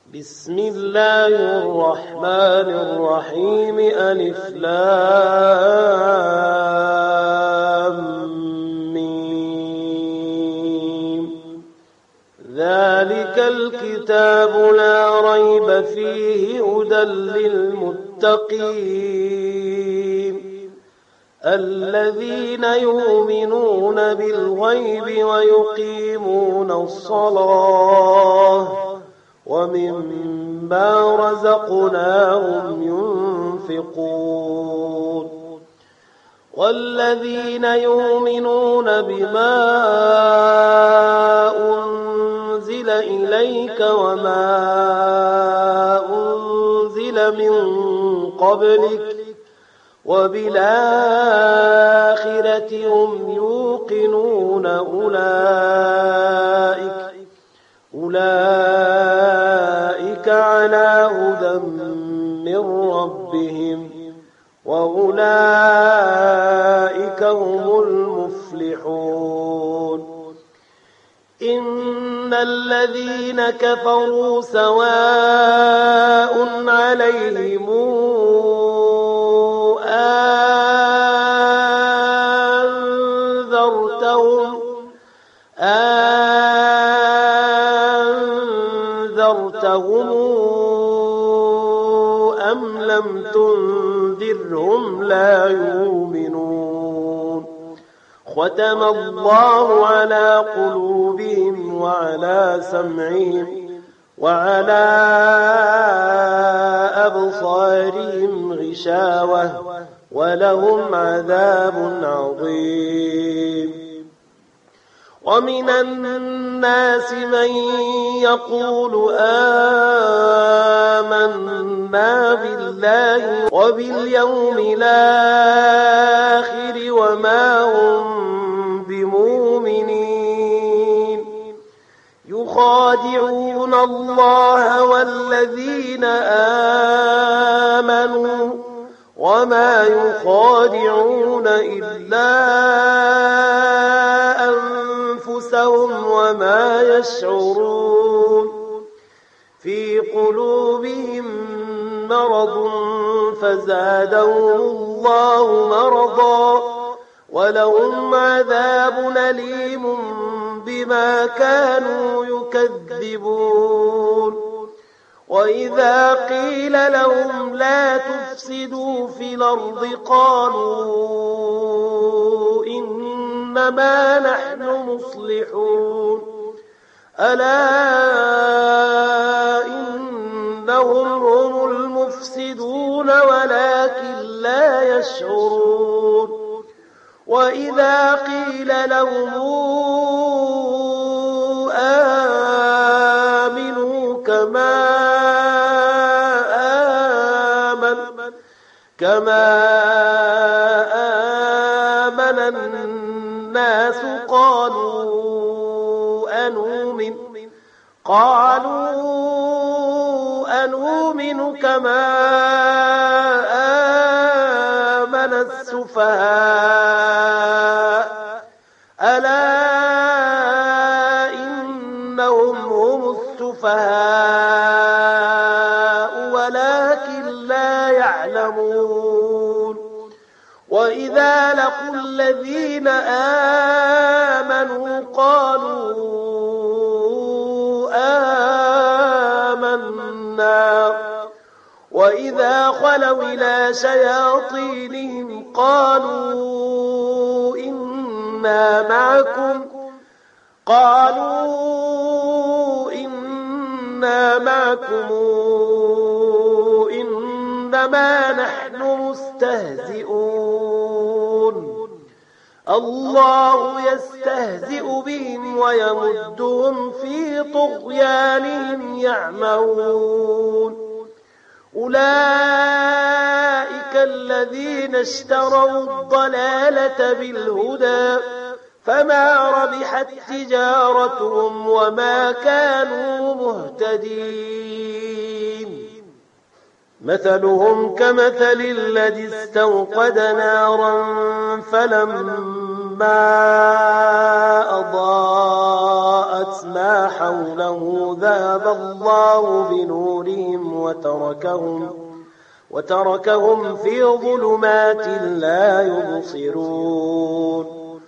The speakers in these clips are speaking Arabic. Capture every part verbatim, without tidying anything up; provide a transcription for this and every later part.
بسم الله الرحمن الرحيم ألف لام ميم ذلك الكتاب لا ريب فيه هدى للمتقين الذين يؤمنون بالغيب ويقيمون الصلاة ومما رزقناهم ينفقون والذين يؤمنون بما أنزل إليك وما أنزل من قبلك وبالآخرة هم يوقنون أولئك أولئك على هدى من ربهم وأولئك هم المفلحون إن الذين كفروا سواء عليهم أنذرتهم أنذرتهم أم لم تنذرهم لا يؤمنون ختم الله على قلوبهم وعلى سمعهم وعلى أبصارهم غشاوة ولهم عذاب عظيم ومن الناس من يقول آمنا بالله وباليوم الآخر وما هم بمؤمنين يخادعون الله والذين آمنوا وما يخادعون إلا أنفسهم وما يشعرون في قلوبهم مرض فزادهم الله مرضا ولهم عذاب أليم بما كانوا يكذبون وإذا قيل لهم لا تفسدوا في الأرض قالوا إنما نحن مصلحون ألا إنهم هم المفسدون ولكن لا يشعرون وإذا قيل لهم آمنوا كما كما آمن الناس قالوا أنؤمن قالوا أنؤمن كما آمن السفهاء ألا إنهم هم السفهاء ولكن لا يعلمون وإذا لقوا الذين آمنوا قالوا آمنا وإذا خلوا إلى شياطينهم قالوا إنا معكم قالوا إنا معكم إنما نحن مستهزئون الله يستهزئ بهم ويمدهم في طغيانهم يعمهون أولئك الذين اشتروا الضلالة بالهدى فما ربحت تجارتهم وما كانوا مهتدين مثلهم كمثل الذي استوقد نارا فلما أضاءت أضاءت ما حوله ذهب الله بنورهم وتركهم وتركهم في ظلمات لا يبصرون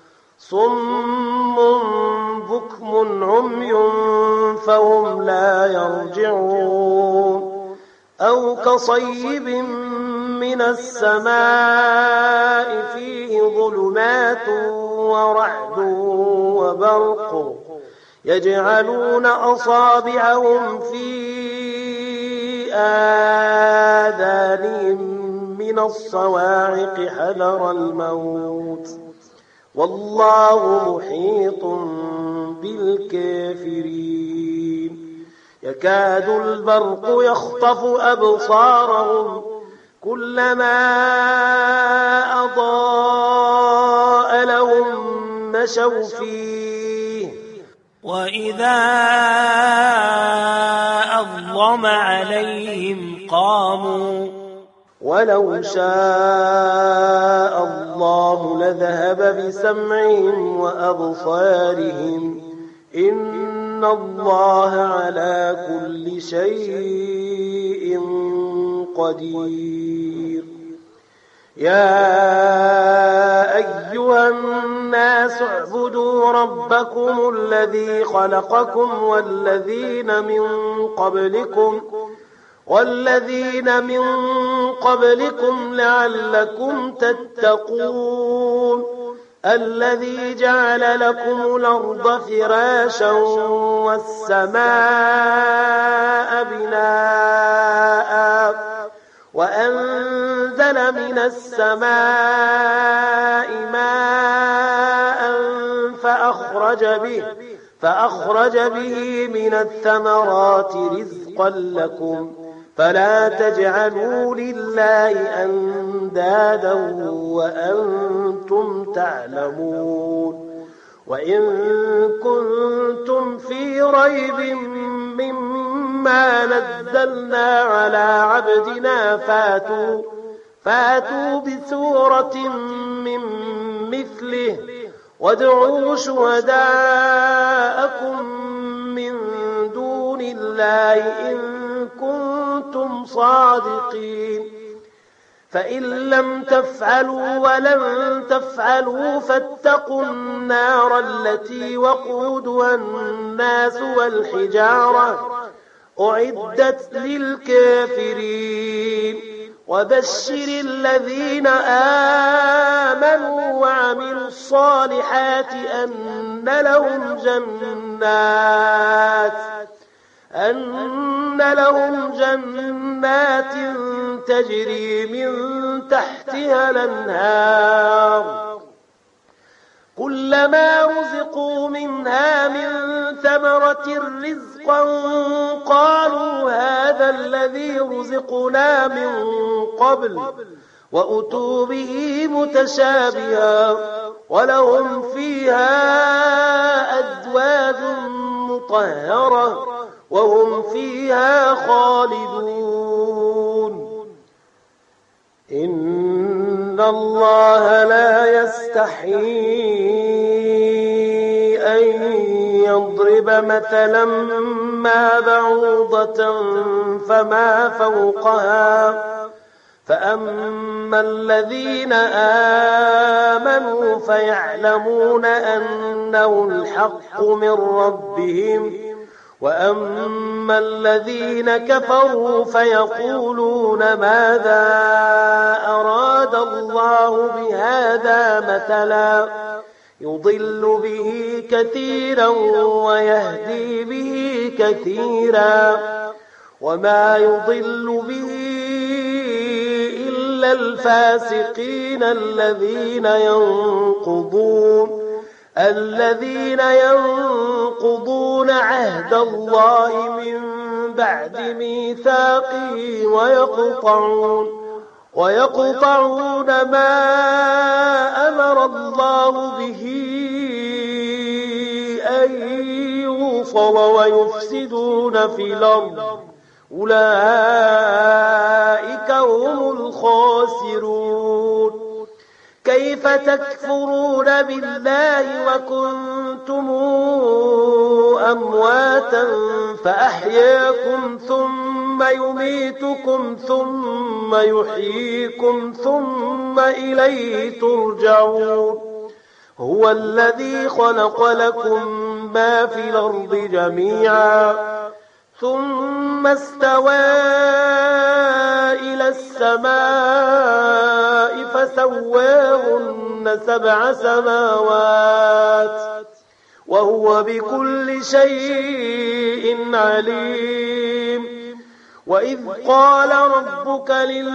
صم بكم عمي فهم لا يرجعون أو كصيب من السماء فيه ظلمات ورعد وبرق يجعلون أصابعهم في آذانهم من الصواعق حذر الموت والله محيط بالكافرين يكاد البرق يخطف أبصارهم كلما أضاء لهم مشوا فيه وإذا أظلم عليهم قاموا ولو شاء الله لذهب بسمعهم وأبصارهم إن الله على كل شيء قدير يا أيها الناس اعبدوا ربكم الذي خلقكم والذين من قبلكم والذين من قبلكم لعلكم تتقون الذي جعل لكم الأرض فراشا والسماء بناء وأنزل من السماء ماء فأخرج به فأخرج به من الثمرات رزقا لكم فلا تجعلوا لله أندادا وأنتم تعلمون وإن كنتم في ريب مما نزلنا على عبدنا فاتوا, فاتوا بسورة من مثله وادعوا شهداءكم من دون الله إن كنتم صادقين فإن لم تفعلوا ولن تفعلوا فاتقوا النار التي وقودها الناس والحجارة أعدت للكافرين وبشر الذين آمنوا وعملوا الصالحات أن لهم جنات أن لهم جنات تجري من تحتها الأنهار كلما رزقوا منها من ثمرة رزقا قالوا هذا الذي رزقنا من قبل وأتوا به متشابها ولهم فيها أزواج مطهرة وهم فيها خالدون إن الله لا يستحيي أن يضرب مثلا ما بعوضة فما فوقها فأما الذين آمنوا فيعلمون أنه الحق من ربهم وأما الذين كفروا فيقولون ماذا أراد الله بهذا مثلا يضل به كثيرا ويهدي به كثيرا وما يضل به إلا الفاسقين الذين ينقضون الذين ينقضون عهد الله من بعد ميثاقه ويقطعون ويقطعون ما أمر الله به أن يوصل ويفسدون في الأرض أولئك هم الخاسرون كيف تكفرون بالله وكنتم أمواتا فأحياكم ثم يميتكم ثم يحييكم ثم إليه ترجعون هو الذي خلق لكم ما في الأرض جميعا ثم استوى إلى السماء فسواهن سبع سماوات وهو بكل شيء عليم وإذ قال ربك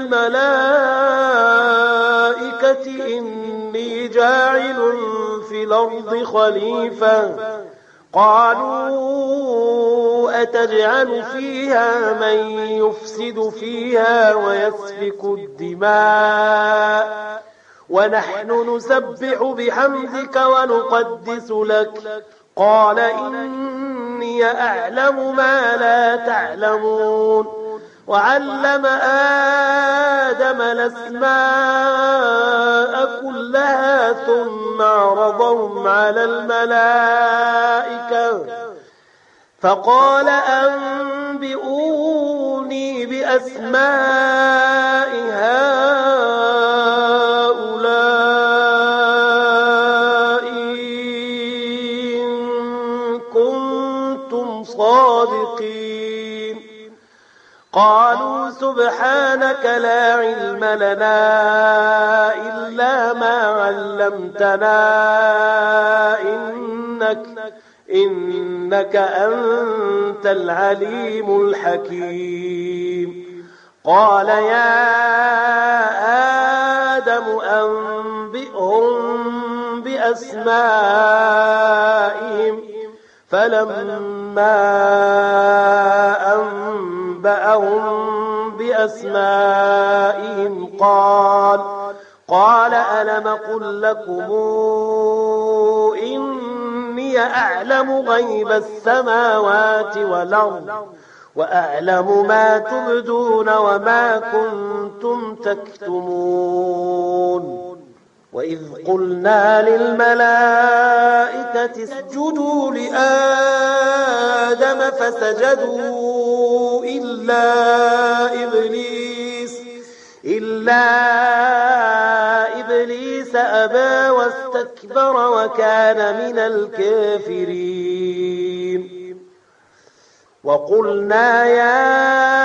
للملائكة إني جاعل في الأرض خليفة قالوا أتجعل فيها من يفسد فيها ويسفك الدماء ونحن نسبح بحمدك ونقدس لك قال إني أعلم ما لا تعلمون وعلم آدم الأسماء كلها ثم عرضهم على الملائكة فقال أنبئوني بأسماء هؤلاء إن كنتم صادقين قالوا سبحانك لا علم لنا إلا ما علمتنا إنك إنك أنت العليم الحكيم قال يا آدم أنبئهم بأسمائهم فلما أنبأهم بأسمائهم قال قال ألم قل لكم إني أعلم غيب السماوات والأرض وأعلم ما تبدون وما كنتم تكتمون وإذ قلنا للملائكة اسجدوا لآدم فسجدوا إلا إبليس إلا إبليس أبى واستكبر وكان من الكافرين وقلنا يا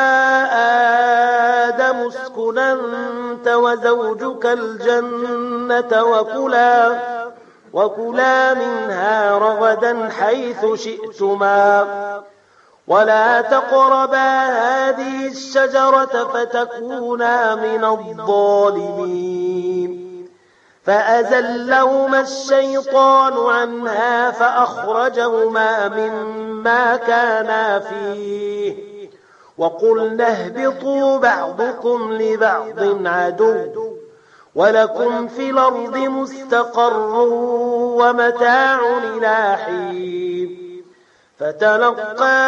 آدم اسكن أنت وزوجك الجنة وكلا وكلا منها رغدا حيث شئتما ولا تقربا هذه الشجرة فتكونا من الظالمين فأزلهما الشيطان عنها فأخرجهما مما كانا فيه وقلنا اهبطوا بعضكم لبعض عدو ولكم في الأرض مستقر ومتاع إلى حين فتلقى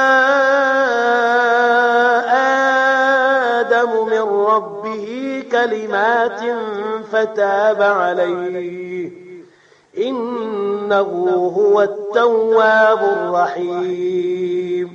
آدم من ربه كلمات فتاب عليه إنه هو التواب الرحيم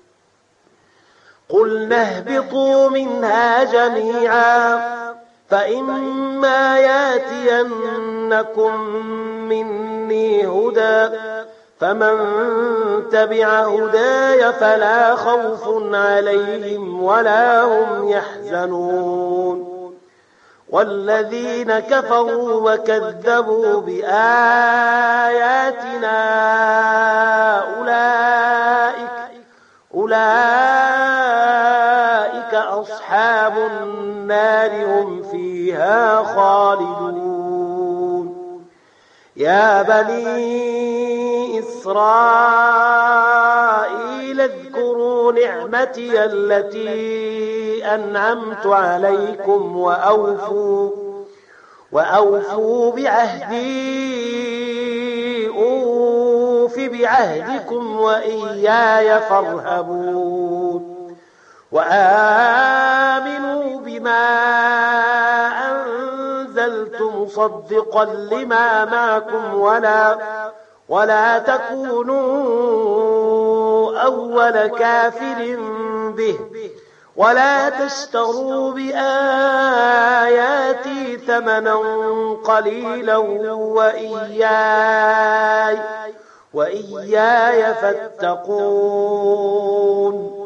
قلنا اهبطوا منها جميعا فإما ياتينكم مني هدى فمن تبع هداي فلا خوف عليهم ولا هم يحزنون والذين كفروا وكذبوا بآياتنا أولئك أولئك أصحاب النار هم فيها خالدون يا بني إسرائيل اذكروا نعمتي التي أنعمت عليكم وأوفوا وأوفوا بعهدي أوف بعهدكم وإياي فارهبون وآمنوا بما أنزلت مصدقا لما معكم ولا ولا تكونوا أول كافر به ولا تشتروا بآياتي ثمنا قليلا وإياي وإياي فاتقون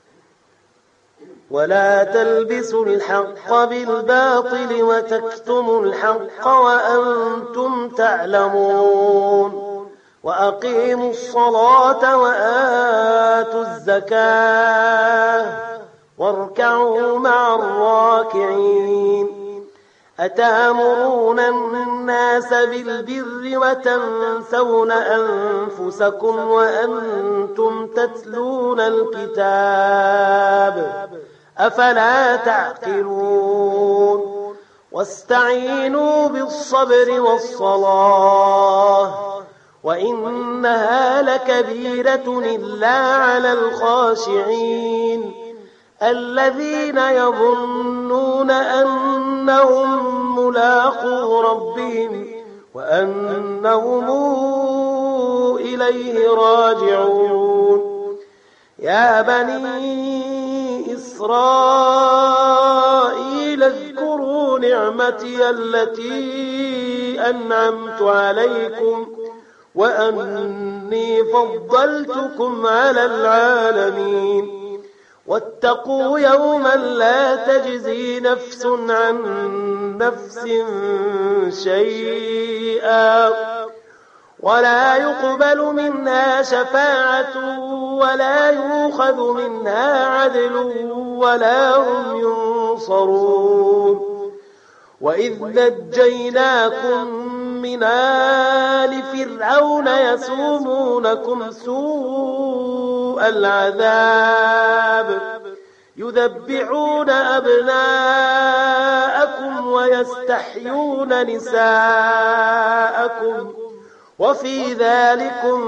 ولا تلبسوا الحق بالباطل وتكتموا الحق وأنتم تعلمون وأقيموا الصلاة وآتوا الزكاة واركعوا مع الراكعين أتأمرون الناس بالبر وتنسون أنفسكم وأنتم تتلون الكتاب أفلا تعقلون واستعينوا بالصبر والصلاة وإنها لكبيرة إلا على الخاشعين الذين يظنون أنهم ملاقو ربهم وأنهم إليه راجعون يا بني إسرائيل اذكروا نعمتي التي أنعمت عليكم وأني فضلتكم على العالمين واتقوا يوما لا تجزي نفس عن نفس شيئا ولا يقبل منها شفاعة ولا يؤخذ منها عدل ولا هم ينصرون وإذ نجيناكم من آل فرعون يسومونكم سوء العذاب يذبحون أبناءكم ويستحيون نساءكم وفي ذلكم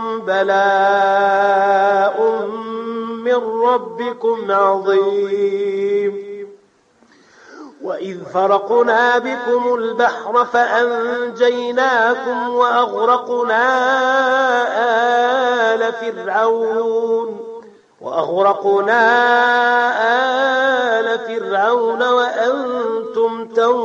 بلاء من ربكم عظيم وإذ فرقنا بكم البحر فأنجيناكم وأغرقنا آل فرعون وأغرقنا آل فرعون وأنتم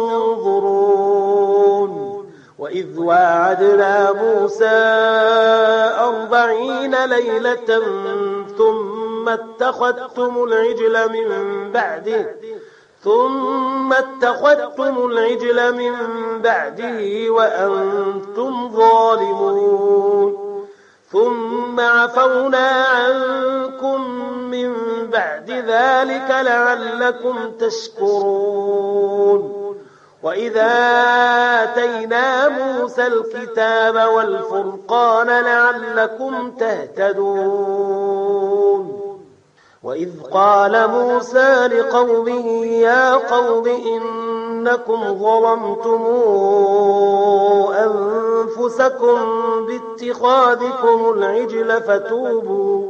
تنظرون وإذ واعدنا موسى أربعين ليلة ثم اتخذتم العجل من بعده ثم اتخذتم العجل من بعده وأنتم ظالمون ثم عفونا عنكم من بعد ذلك لعلكم تشكرون وإذا آتينا موسى الكتاب والفرقان لعلكم تهتدون وإذ قال موسى لقومه يا قوم إنكم ظلمتم أنفسكم باتخاذكم العجل فتوبوا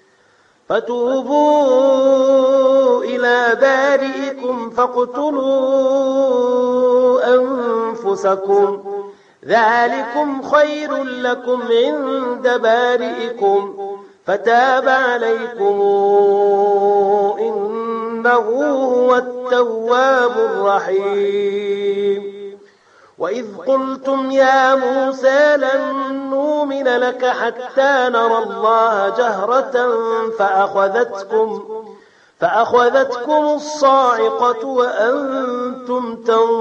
فتوبوا إلى بارئكم فاقتلوا أنفسكم ذلكم خير لكم عند بارئكم فتاب عليكم إنه هو التواب الرحيم وإذ قلتم يا موسى لن نؤمن لك حتى نرى الله جهرة فأخذتكم فأخذتكم الصاعقة وأنتم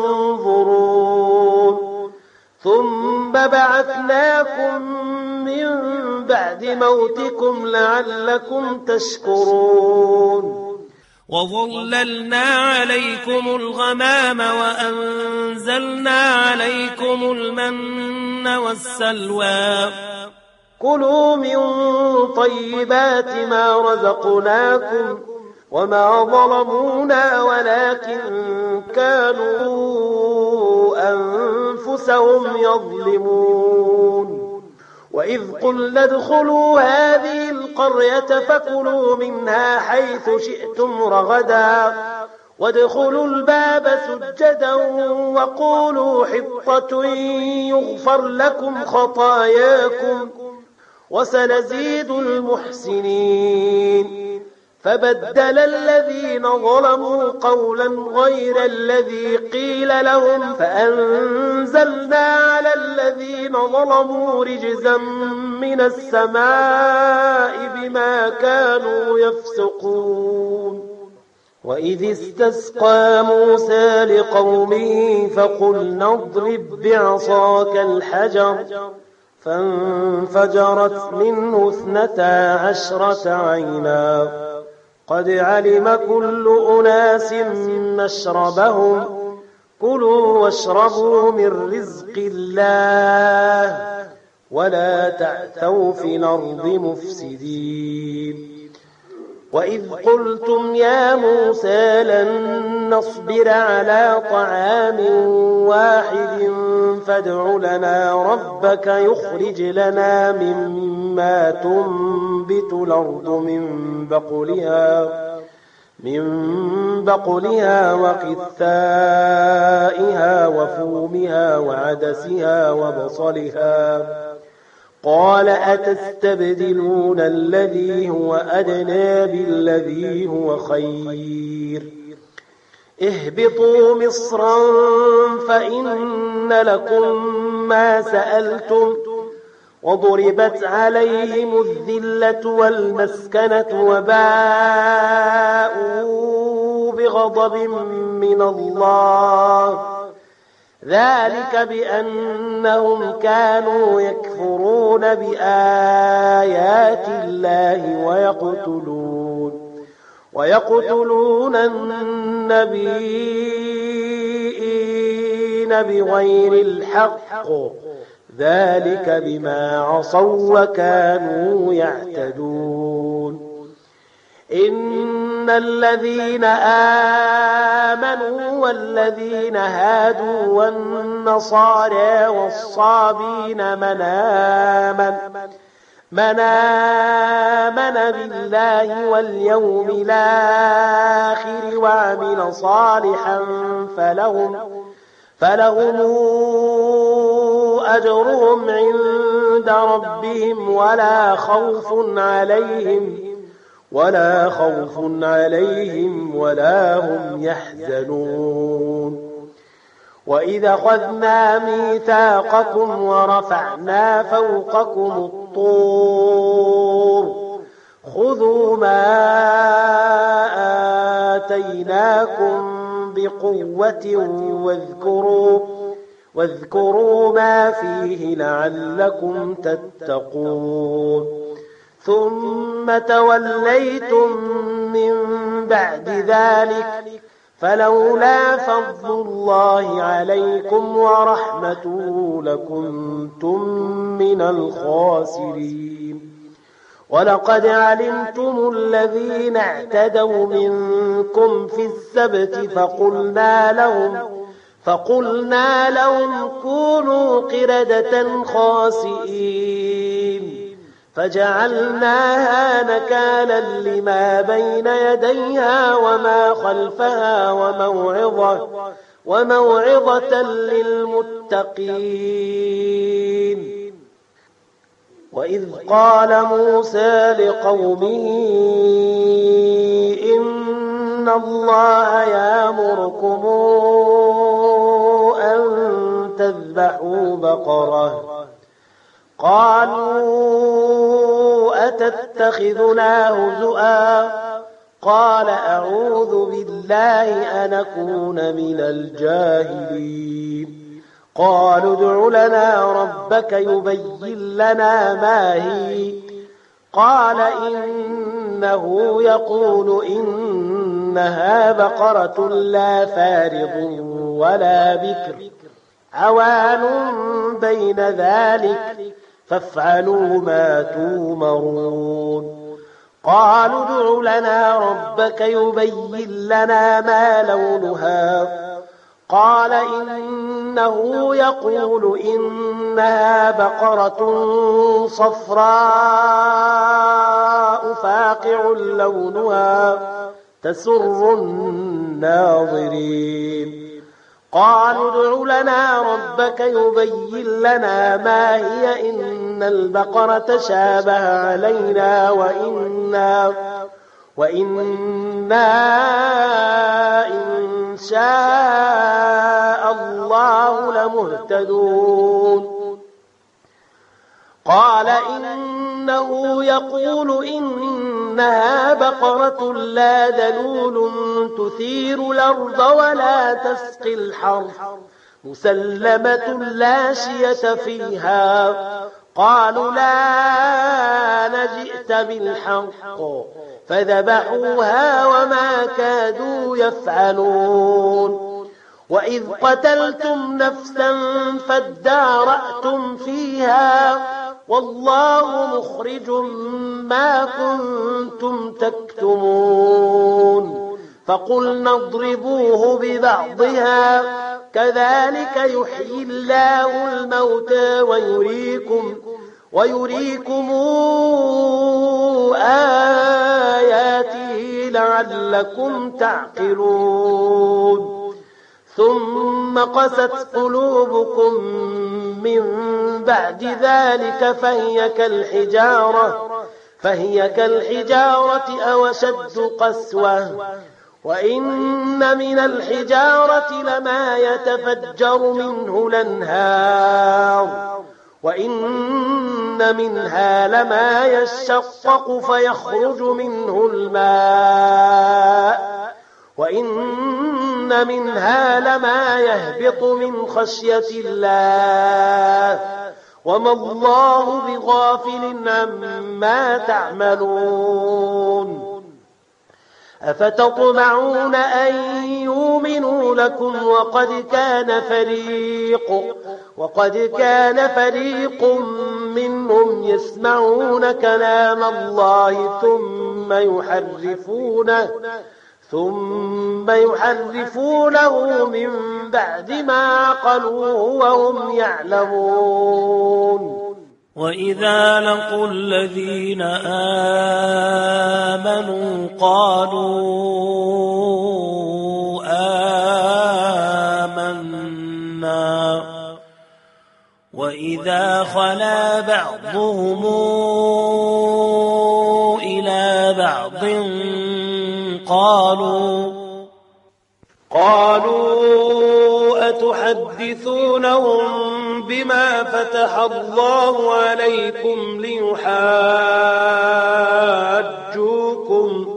تنظرون ثم بعثناكم من بعد موتكم لعلكم تشكرون وظللنا عليكم الغمام وأنزلنا عليكم المن والسلوى كلوا من طيبات ما رزقناكم وما ظلمونا ولكن كانوا أنفسهم يظلمون وإذ قلنا ادخلوا هذه القرية فكلوا منها حيث شئتم رغدا وادخلوا الباب سجدا وقولوا حطة يغفر لكم خطاياكم وسنزيد المحسنين. فبدل الذين ظلموا قولا غير الذي قيل لهم فأنزلنا على الذين ظلموا رجزا من السماء بما كانوا يفسقون. وإذ استسقى موسى لقومه فقلنا اضرب بعصاك الحجر فانفجرت منه اثنتا عشرة عينا قد علم كل أناس مشربهم كلوا واشربوا من رزق الله ولا تعثوا في الأرض مفسدين. وإذ قلتم يا موسى لن نصبر على طعام واحد فادع لنا ربك يخرج لنا مما تنبت الأرض من بقلها من بقلها وقثائها وفومها وعدسها وبصلها قال أتستبدلون الذي هو أدنى بالذي هو خير اهبطوا مصرا فإن لكم ما سألتم وضربت عليهم الذلة والمسكنة وباءوا بغضب من الله ذلك بأنهم كانوا يكفرون بآيات الله ويقتلون ويقتلون النبيين بغير الحق ذلك بما عصوا وكانوا يعتدون. إن الذين آمنوا والذين هادوا والنصارى والصابين من آمن من آمن بالله واليوم الآخر وعمل صالحا فلهم فلهم أجرهم عند ربهم ولا خوف عليهم ولا خوف عليهم ولا هم يحزنون. وإذا أخذنا ميثاقكم ورفعنا فوقكم الطور خذوا ما آتيناكم بقوة واذكروا واذكروا ما فيه لعلكم تتقون. ثم توليتم من بعد ذلك فلولا فضل الله عليكم ورحمته لكنتم من الخاسرين. ولقد علمتم الذين اعتدوا منكم في السبت فقلنا لهم فقلنا لهم كونوا قردة خاسئين فجعلناها نكالا لما بين يديها وما خلفها وموعظة وموعظة للمتقين. وإذ قال موسى لقومه إن الله يأمركم أن تذبحوا بقرة قالوا أتتخذنا هزؤا قال أعوذ بالله أن أكون من الجاهلين. قالوا ادع لنا ربك يبين لنا ما هي قال إنه يقول إنها بقرة لا فارض ولا بكر عوان بين ذلك فافعلوا ما تومرون. قالوا ادع لنا ربك يبين لنا ما لونها قال إنه يقول إنها بقرة صفراء فاقع لونها تسر الناظرين قالوا ادع لنا ربك يبين لنا ما هي إن البقرة تشابه علينا وإنا وإنا إن شاء الله لمهتدون قال إنه يقول إنها بقرة لا ذلول تثير الأرض ولا تسقي الحرث مسلمة لا شية فيها قالوا لا نجئت بالحق فذبحوها وما كادوا يفعلون وإذ قتلتم نفسا فادارأتم فيها والله مخرج ما كنتم تكتمون فقلنا اضربوه ببعضها كذلك يحيي الله الموتى ويريكم ويريكم آياته لعلكم تعقلون ثم قست قلوبكم من بعد ذلك فهي كالحجارة فهي كالحجارة أو أشد قسوة وإن من الحجارة لما يتفجر منه الأنهار وإن منها لما يشقق فيخرج منه الماء وإن منها لما يهبط من خشية الله وما الله بغافل عما تعملون أفتطمعون أن يؤمنوا لكم وقد كان فريق وقد كان فريق منهم يسمعون كلام الله ثم يحرفونه ثم يحرفونه من بعد ما عقلوه وهم يعلمون وإذا لقوا الذين آمنوا قالوا آمنا وإذا خلا بعضهم إلى بعض قالوا قالوا أتحدثونهم بما فتح الله عليكم ليحاجوكم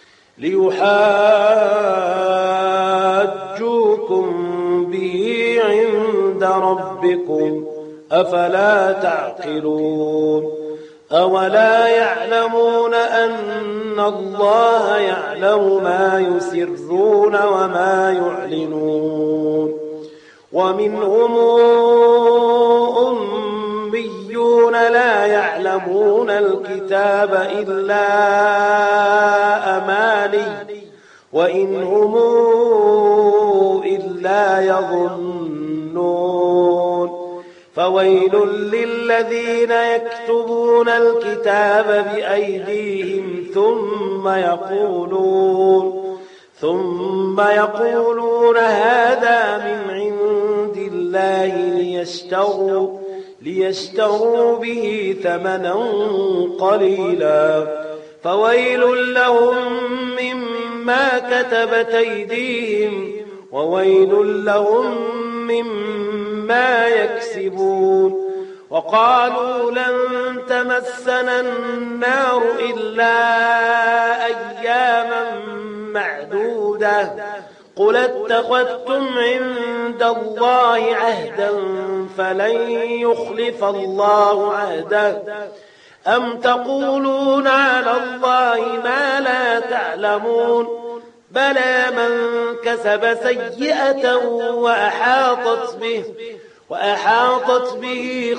ليحاجوكم به عند ربكم أفلا تعقلون أولا يعلمون أن الله يعلم ما يسرون وما يعلنون ومنهم أميون لا يعلمون الكتاب إلا أماني وإن هم إلا يظنون فويل للذين يكتبون الكتاب بأيديهم ثم يقولون ثم يقولون هذا من عند الله ليشتروا ليشتروا به ثمنا قليلا فويل لهم مما كتبت أيديهم وويل لهم مما يكسبون وقالوا لن تمسنا النار إلا أياما معدودة قل اتخذتم عند الله عهدا فلن يخلف الله عهده أم تقولون على الله ما لا تعلمون بلى من كسب سيئة وأحاطت به وأحاطت به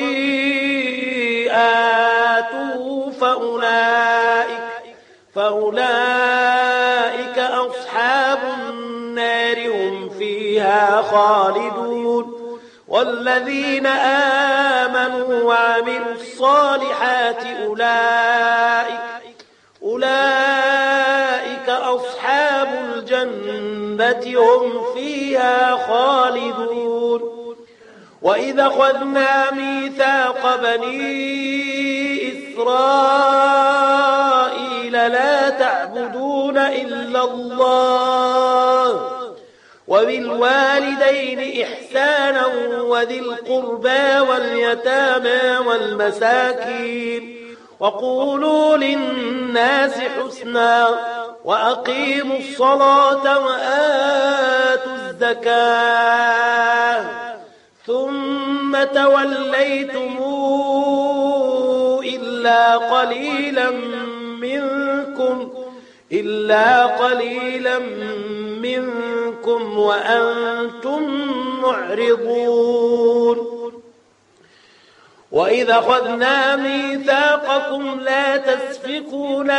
خطيئاته فأولئك فأولئك أصحاب النار هم فيها خالدون والذين آمنوا وعملوا الصالحات أولئك أولئك أصحاب الجنة هم فيها خالدون وإذا أخذنا ميثاق بني إسرائيل لا تعبدون إلا الله وبالوالدين إحسانا وذي القربى واليتامى والمساكين وقولوا للناس حسنا وأقيموا الصلاة وآتوا الزكاة ثم توليتم إلا قليلا منكم إلا قليلا منكم وأنتم معرضون وإذا أخذنا ميثاقكم لا تسفكون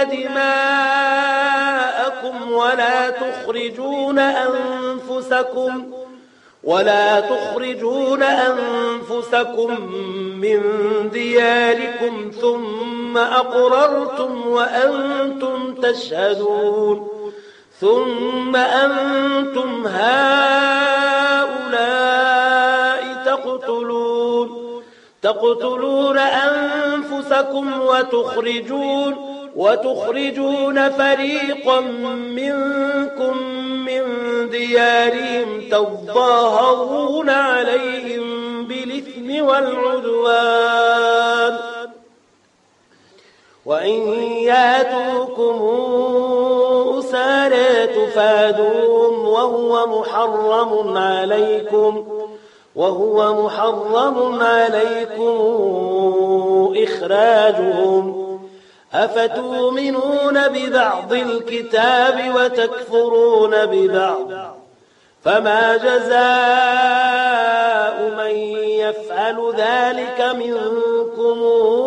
دماءكم ولا تخرجون أنفسكم ولا تخرجون أنفسكم من دياركم ثم أقررتم وأنتم تشهدون ثم أنتم هؤلاء تقتلون تقتلون أنفسكم وتخرجون وتخرجون فريقا منكم من ديارهم تظاهرون عليهم بالإثم والعدوان وإن ياتوكم أسارى تفادوهم وهو محرم عليكم وهو محرم عليكم إخراجهم أفتؤمنون ببعض الكتاب وتكفرون ببعض فما جزاء من يفعل ذلك منكم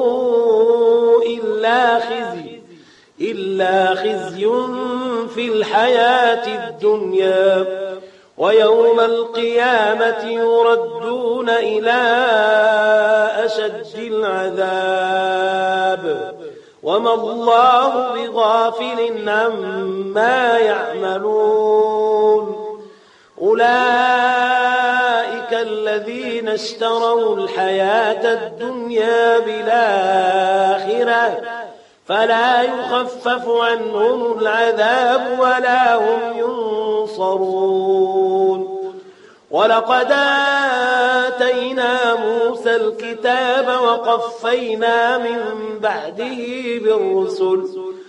إلا خزي إلا خزي في الحياة الدنيا ويوم القيامة يردون إلى أشد العذاب وما الله بغافل عما يعملون أولئك الذين اشتروا الحياة الدنيا بالآخرة فلا يخفف عنهم العذاب ولا هم ينصرون ولقد آتينا موسى الكتاب وقفينا من بعده بالرسل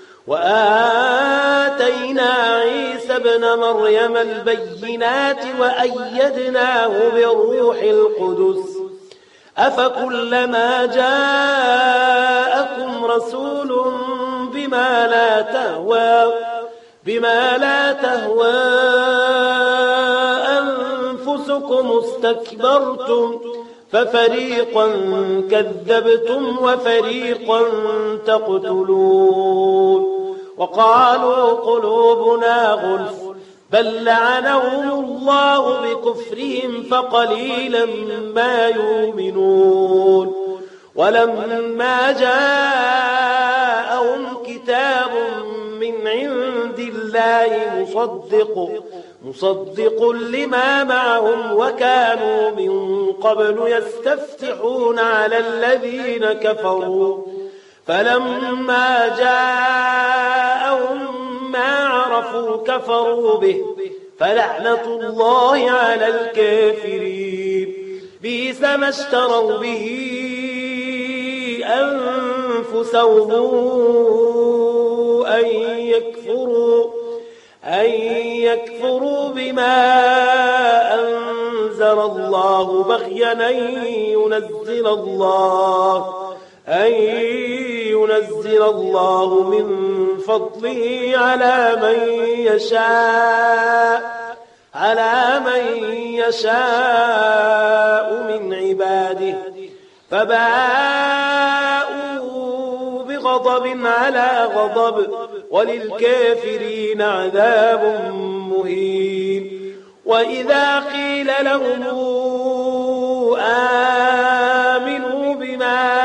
وآتينا عيسى ابن مريم البينات وأيدناه بروح القدس أفكلما جاءكم رسول بما لا تهوى بما لا تهوى أنفسكم استكبرتم ففريقا كذبتم وفريقا تقتلون وقالوا قلوبنا غلف بل لعنهم الله بكفرهم فقليلا ما يؤمنون ولما جاءهم كتاب من عند الله مصدق مصدق لما معهم وكانوا من قبل يستفتحون على الذين كفروا فلما جاءهم ما عرفوا كفروا به فلعنة الله على الكافرين بئس ما اشتروا به أنفسهم أن يكفروا أن يكفروا بما أنزل الله بغيا أن ينزل الله أن ينزل الله من فضله على من يشاء على من يشاء من عباده فباءوا بغضب على غضب وللكافرين عذاب مهين وإذا قيل لهم آمنوا بما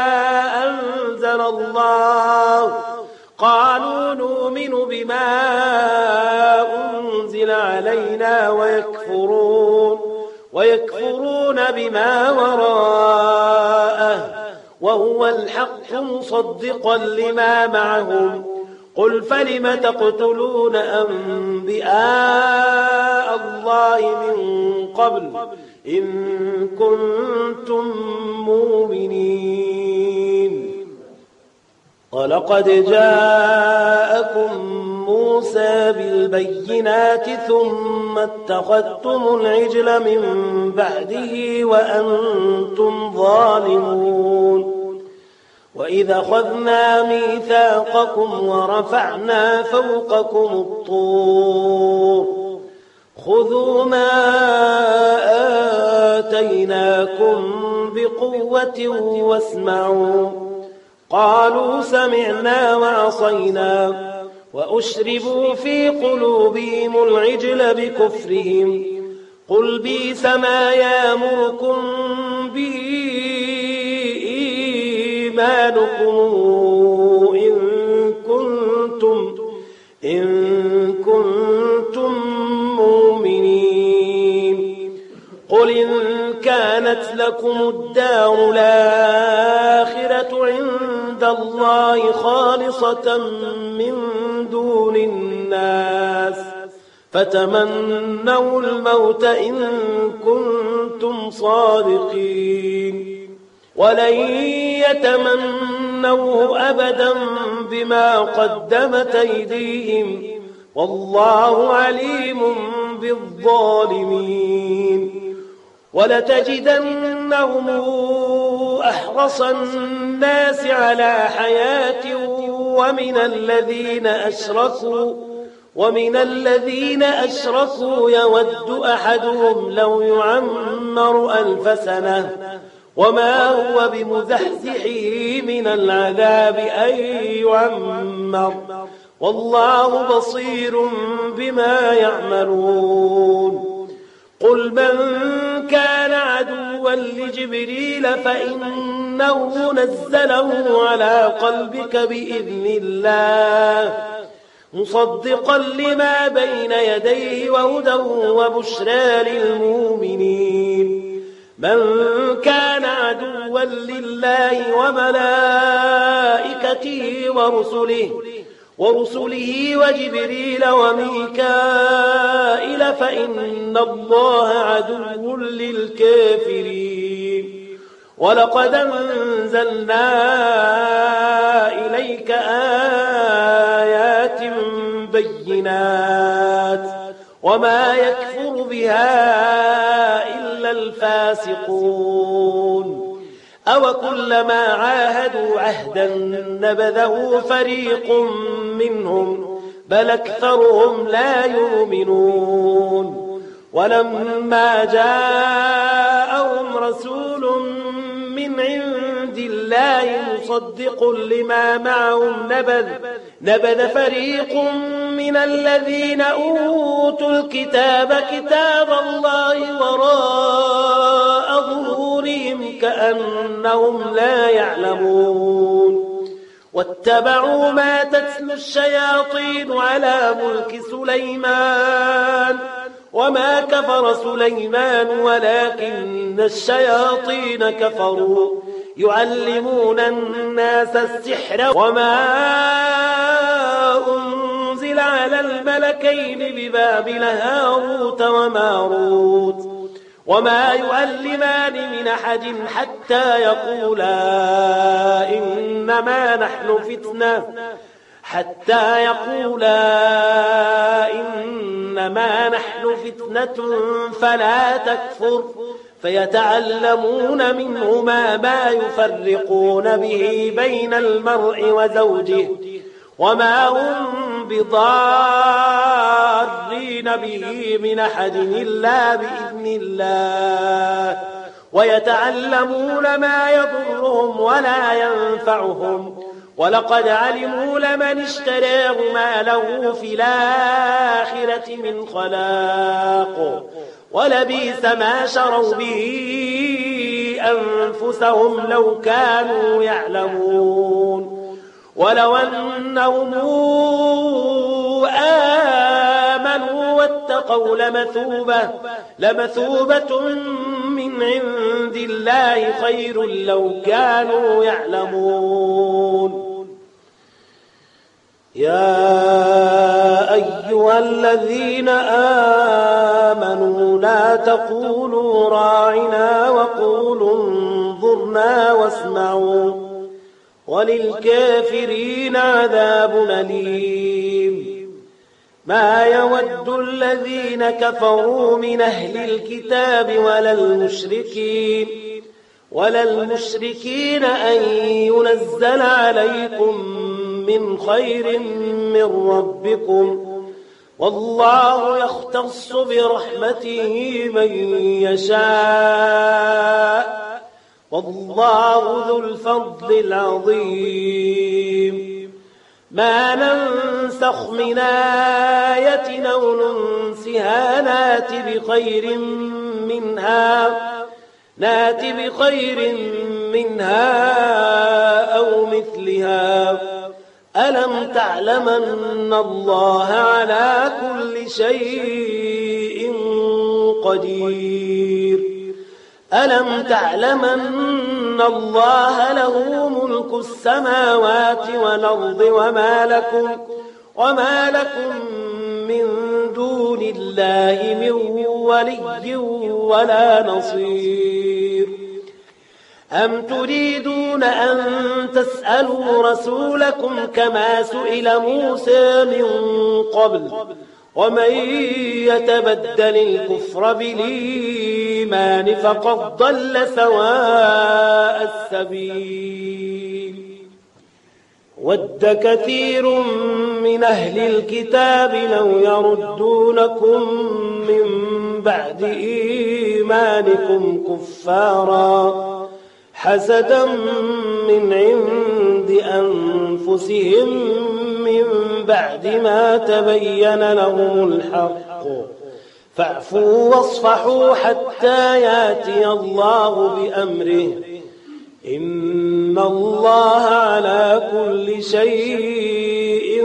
أنزل الله قالوا نؤمن بما علينا ويكفرون ويكفرون بما وراءه وهو الحق مصدقا لما معهم. قل فلم تقتلون أنبياء الله من قبل إن كنتم مؤمنين. ولقد جاءكم موسى بالبينات ثم اتخذتم العجل من بعده وأنتم ظالمون. وإذا أخذنا ميثاقكم ورفعنا فوقكم الطور خذوا ما آتيناكم بقوة واسمعوا. قالوا سمعنا وعصينا وأشربوا في قلوبهم العجل بكفرهم. قل بئس ما يأمركم به إيمانكم إن كنتم إن كنتم مؤمنين. قل إن كانت لكم الدار الآخرة عند الله خالصة من دون الناس فتمنوا الموت إن كنتم صادقين ولن يتمنوه أبدا بما قدمت أيديهم والله عليم بالظالمين. ولتجدنهم أحرص الناس على حياة ومن الذين أشركوا ومن الذين أشركوا يود أحدهم لو يعمر ألف سنة وما هو بمزحزحه من العذاب أن يعمر والله بصير بما يعملون. قل من كان عدوا لجبريل فإنه نزله على قلبك بإذن الله مصدقا لما بين يديه وهدى وبشرى للمؤمنين. من كان عدوا لله وملائكته ورسله ورسله وجبريل وميكائيل فإن الله عدو للكافرين. ولقد أنزلنا إليك آيات بينات وما يكفر بها إلا الفاسقون. أو كلما عاهدوا عهدا نبذه فريق منهم بل أكثرهم لا يؤمنون. ولما جاءهم رسول من عند الله مصدق لما معهم نبذ, نبذ فريق من الذين أوتوا الكتاب كتاب الله وراء ظهورهم كأنهم لا يعلمون. واتبعوا ما تتلو الشياطين على ملك سليمان وما كفر سليمان ولكن الشياطين كفروا يعلمون الناس السحر وما أنزل على الملكين ببابل هاروت وماروت وما يعلمان من أحد حتى يقولا إنما نحن فتنة حتى يقولا إنما نحن فتنة فلا تكفر فيتعلمون منهما ما يفرقون به بين المرء وزوجه وما هم بضارين به من أحد إلا بإذن الله ويتعلمون ما يضرهم ولا ينفعهم ولقد علموا لمن اشتراه ما له في الآخرة من خلاق ولبئس ما شروا به أنفسهم لو كانوا يعلمون. ولو أنهم آمنوا واتقوا لمثوبة, لمثوبة من عند الله خير لو كانوا يعلمون. يا أيها الذين آمنوا لا تقولوا راعنا وقولوا انظرنا واسمعوا وللكافرين عذاب أليم. ما يود الذين كفروا من أهل الكتاب ولا المشركين ولا المشركين أن ينزل عليكم من خير من ربكم والله يختص برحمته من يشاء والله ذو الفضل العظيم. ما ننسخ من آية أو ننسها نات بخير منها نات بخير منها أو مثلها. ألم تعلم أن الله على كل شيء قدير؟ ألم تعلم أن الله له ملك السماوات والأرض وما لكم, وما لكم من دون الله من ولي ولا نصير؟ أم تريدون أن تسألوا رسولكم كما سئل موسى من قبل ومن يتبدل الكفر بالإيمان فقد ضل سواء السبيل. ود كثير من أهل الكتاب لو يردونكم من بعد إيمانكم كفارا حسدا من عند أنفسهم من بعد ما تبين لهم الحق فاعفوا واصفحوا حتى ياتي الله بأمره إن الله على كل شيء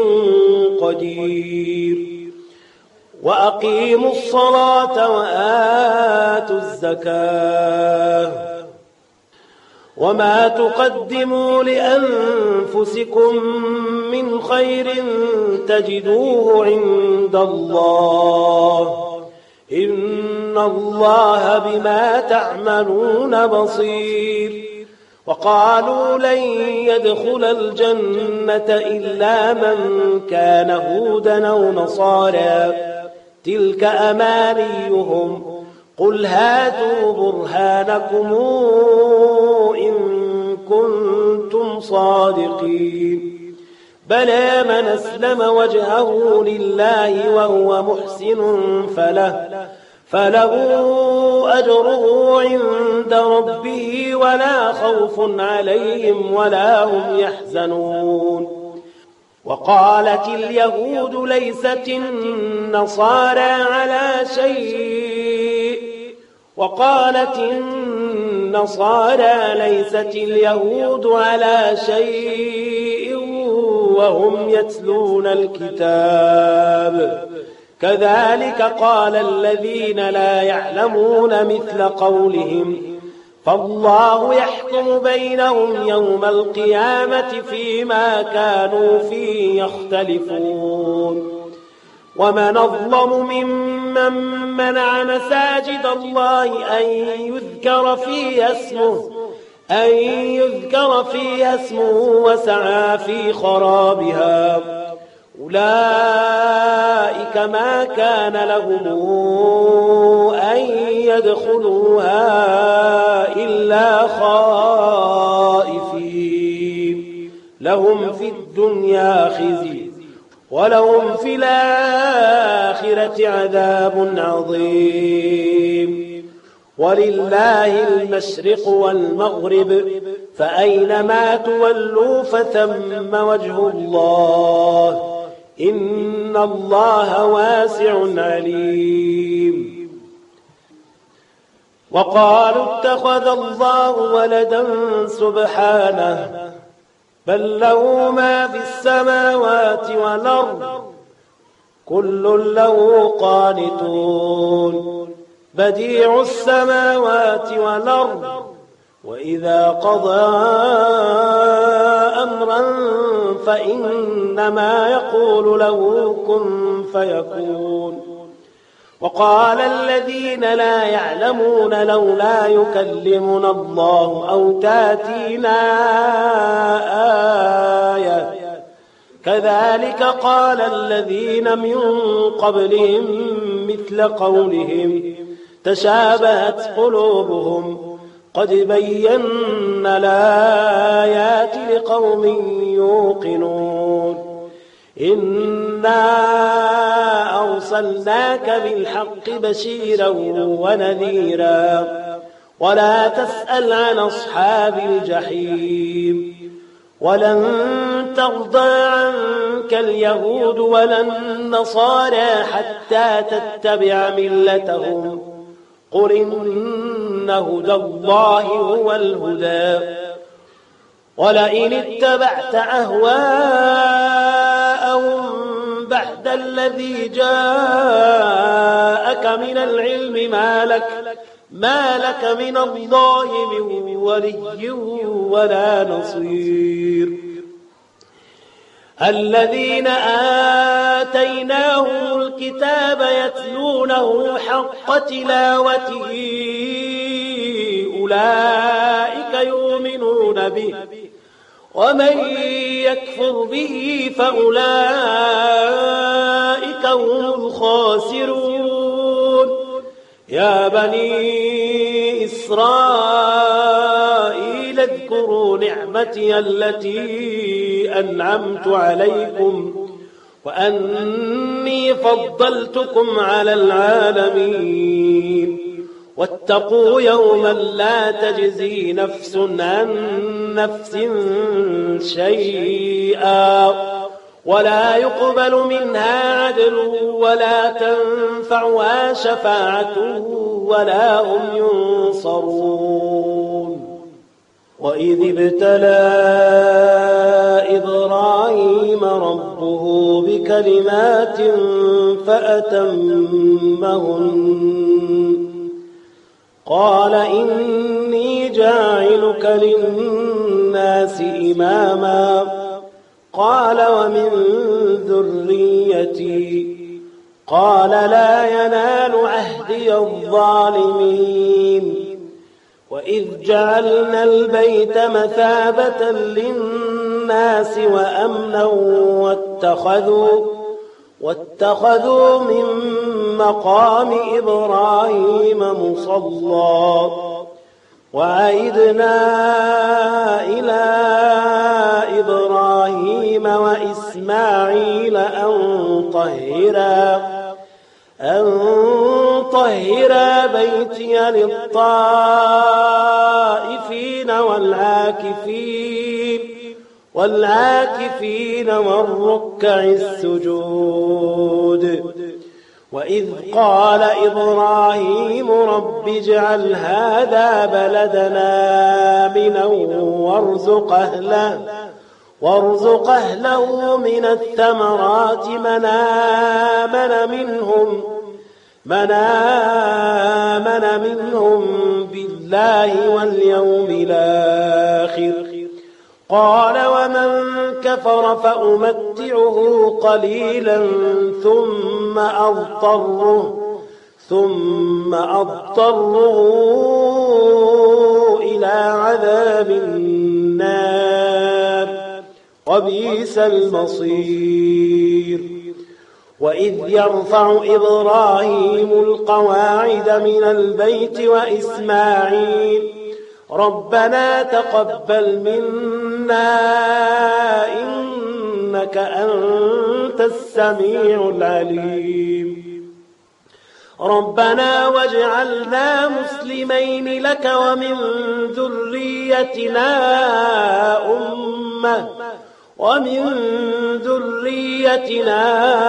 قدير. وأقيموا الصلاة وآتوا الزكاة وما تقدموا لأنفسكم من خير تجدوه عند الله إن الله بما تعملون بصير. وقالوا لن يدخل الجنة إلا من كان هودا أو نصارى تلك أمانيهم قل هاتوا برهانكم إن كنتم صادقين. بلى من أسلم وجهه لله وهو محسن فله, فله أجره عند ربه ولا خوف عليهم ولا هم يحزنون. وقالت اليهود ليست النصارى على شيء وقالت النصارى ليست اليهود على شيء وهم يتلون الكتاب كذلك قال الذين لا يعلمون مثل قولهم فالله يحكم بينهم يوم القيامة فيما كانوا فيه يختلفون. ومن أظلم ممن منع مساجد الله أن يذكر فيها اسمه أن يذكر فيها اسمه وسعى في خرابها أولئك ما كان لهم أن يدخلوها إلا خائفين لهم في الدنيا خزي ولهم في الآخرة عذاب عظيم. ولله المشرق والمغرب فأينما تولوا فثم وجه الله إن الله واسع عليم. وقالوا اتخذ الله ولدا سبحانه بل له ما في السماوات والأرض كل له قانتون بديع السماوات والأرض وإذا قضى أمرا فإنما يقول له كن فيكون وقال الذين لا يعلمون لولا يكلمنا الله أو تاتينا آية كذلك قال الذين من قبلهم مثل قولهم تشابهت قلوبهم قد بينا الآيات لقوم يوقنون إنا أرسلناك بالحق بشيرا ونذيرا ولا تسأل عن أصحاب الجحيم ولن ترضى عنك اليهود ولا النصارى حتى تتبع ملتهم قل إن هدى الله هو الهدى ولئن اتبعت أهواءهم بعد الذي جاءك من العلم ما لك, ما لك من الله من ولي ولا نصير الذين آتيناهم الكتاب يتلونه حق تلاوته أولئك يؤمنون به ومن يكفر به فأولئك هم الخاسرون يا بني إسرائيل اذكروا نعمتي التي أنعمت عليكم وأني فضلتكم على العالمين واتقوا يوما لا تجزي نفس عن نفس شيئا ولا يقبل منها عدل ولا تنفعها شفاعة ولا هم ينصرون وإذ ابتلى إبراهيم ربه بكلمات فأتمهن قال إني جاعلك للناس إماما قال ومن ذريتي قال لا ينال عهدي الظالمين وإذ جعلنا البيت مثابة للناس وأمنا واتخذوا واتخذوا من مقام إبراهيم مصلى وعهدنا إلى إبراهيم وإسماعيل أن طهرا أن طهرا بيتي للطائفين والعاكفين والعاكفين والركع السجود وإذ قال إبراهيم رب اجعل هذا بلدنا آمنا وارزق أهله وارزق أهله من الثمرات من آمن منهم من آمن منهم بالله واليوم الآخر قال ومن كفر فأمتعه قليلا ثم أضطره ثم أضطره إلى عذاب النار وبئس المصير وإذ يرفع إبراهيم القواعد من البيت وإسماعيل ربنا تقبل منا إنك أنت السميع العليم ربنا واجعلنا مسلمين لك ومن ذريتنا أمة ومن ذريتنا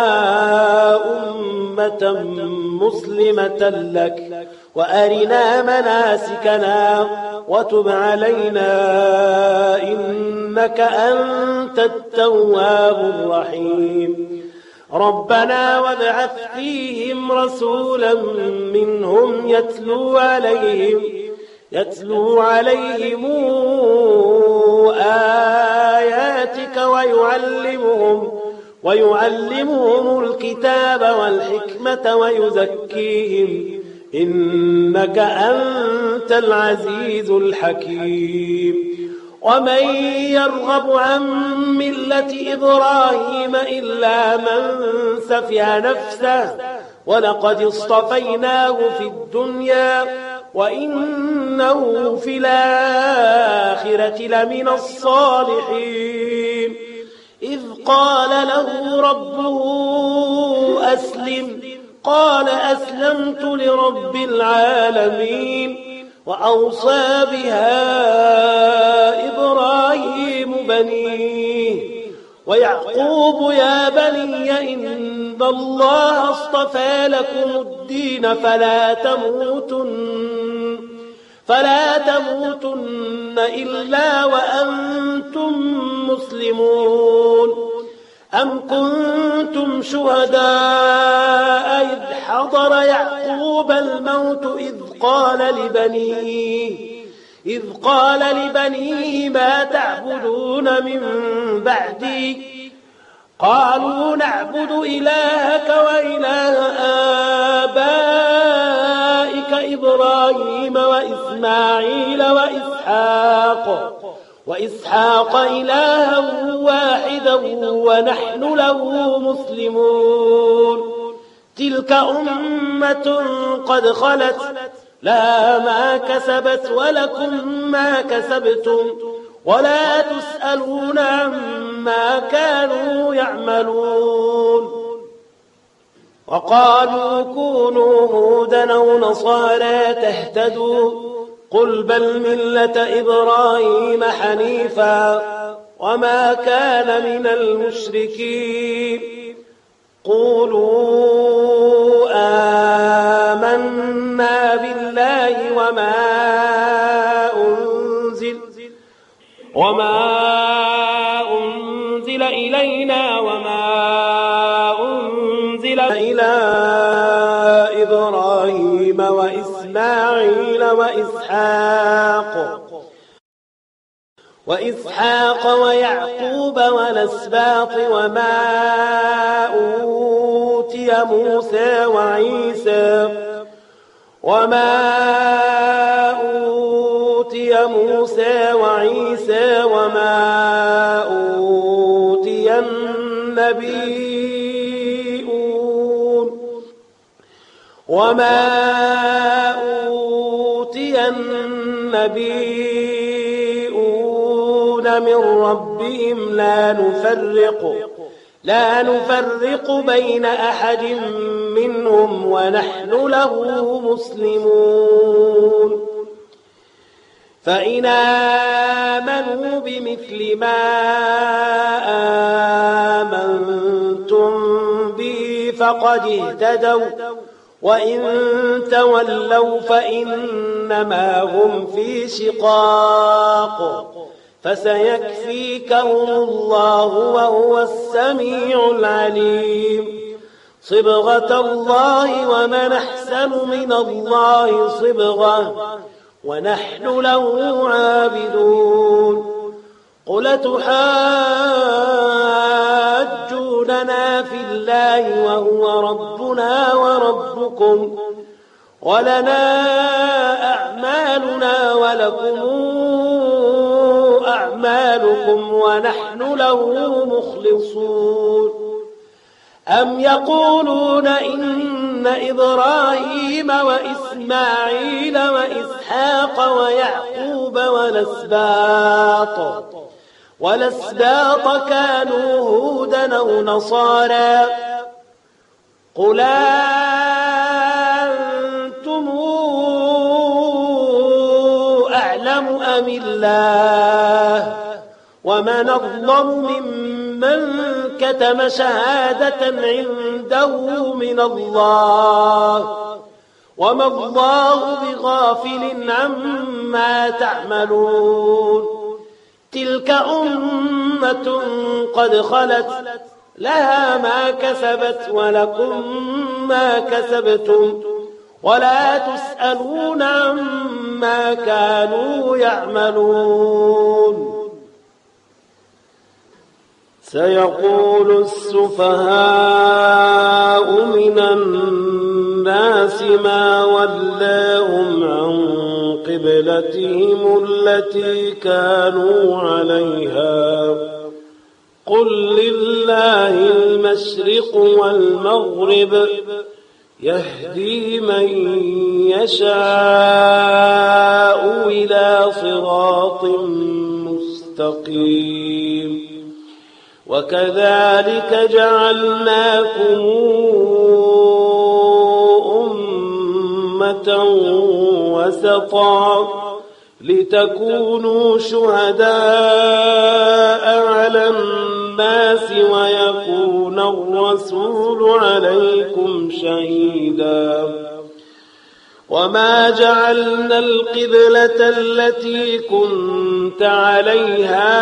أمة مسلمة لك وأرنا مناسكنا وتب علينا إنك أنت التواب الرحيم ربنا وابعث فيهم رسولا منهم يتلو عليهم يتلو عليهم آياتك ويعلمهم ويعلمهم الكتاب والحكمة ويزكيهم إنك أنت العزيز الحكيم ومن يرغب عن ملة إبراهيم إلا من سفه نفسه ولقد اصطفيناه في الدنيا وإنه في الآخرة لمن الصالحين إذ قال له ربه أسلم قال أسلمت لرب العالمين وأوصى بها إبراهيم بنيه ويعقوب يا بني إن الله اصطفى لكم الدين فلا تموتن فلا تموتن إلا وأنتم مسلمون أم كنتم شهداء إذ حضر يعقوب الموت إذ قال لبنيه إذ قال لبنيه ما تعبدون من بعدي قالوا نعبد إلهك وإله آبائك إبراهيم وإسماعيل وإسحاق وإسحاق إلها واحدا ونحن له مسلمون تلك أمة قد خلت لها ما كسبت ولكم ما كسبتم ولا تسألون عما كانوا يعملون وقالوا كونوا هودا أو نصارى تهتدوا قل بل ملة إبراهيم حنيفا وما كان من المشركين قولوا آمنا بالله وما أنزل وما أنزل إلينا وما أنزل إلى إبراهيم وإسماعيل وإسحاق وإسحاق ويعقوب والأسباط وما أوتي موسى وعيسى وما أوتي موسى وعيسى وما أوتي النبيون وما أوتي النبيون من ربهم لا نفرق لا نفرق بين أحد منهم ونحن له مسلمون فإن آمنوا بمثل ما آمنتم به فقد اهتدوا وإن تولوا فإنما هم في شقاق فسيكفيكهم الله وهو السميع العليم صبغة الله ومن أحسن من الله صبغة ونحن له عابدون قل تحاجوننا في الله وهو ربنا وربكم ولنا أعمالنا ولكم أعمالكم ونحن له مخلصون أم يقولون إن إبراهيم وإسماعيل وإسحاق ويعقوب والأسباط والأسباط كانوا هودا أو نصارى قل أنتم أعلم أم الله ومن أظلم ممن كتم شهادة عنده من الله وما الله بغافل عما تعملون تلك أمة قد خلت لها ما كسبت ولكم ما كسبتم ولا تسألون عما كانوا يعملون. سيقول السفهاء من الناس ما ولاهم عن قبلتهم التي كانوا عليها قل لله المشرق والمغرب يهدي من يشاء إلى صراط مستقيم. وكذلك جعلناكم أمة وسطا لتكونوا شهداء على الناس ويكون الرسول عليكم شهيدا. وما جعلنا القبلة التي كنت عليها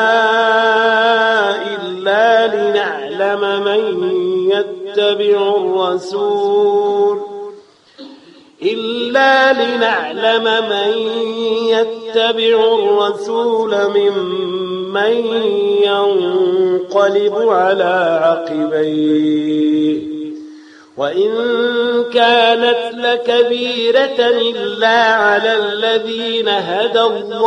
إلا لنعلم من يتبع الرسول إلا لنعلم من يتبع الرسول ممن ينقلب على عقبيه وإن كانت لكبيرة إلا على الذين هدى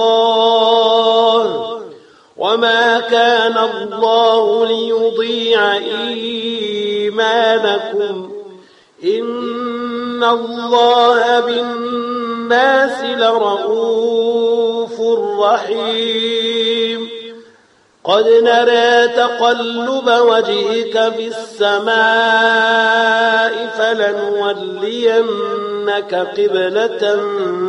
الله وما كان الله ليضيع إيمانكم إن الله بالناس لرؤوف رحيم. قد نرى تقلب وجهك في السماء فلنولينك قبلة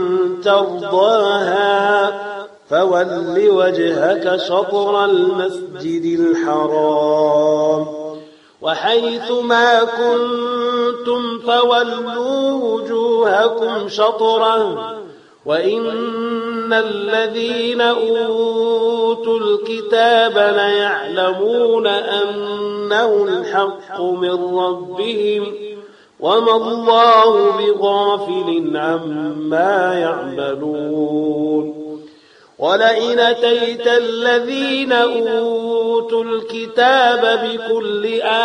ترضاها فول وجهك شطر المسجد الحرام وحيث ما كنتم فولوا وجوهكم شطره وإن الذين أوتوا الكتاب ليعلمون أنه الحق من ربهم وما الله بغافل عما يعملون. ولئن أتيت الذين أوتوا الكتاب بكل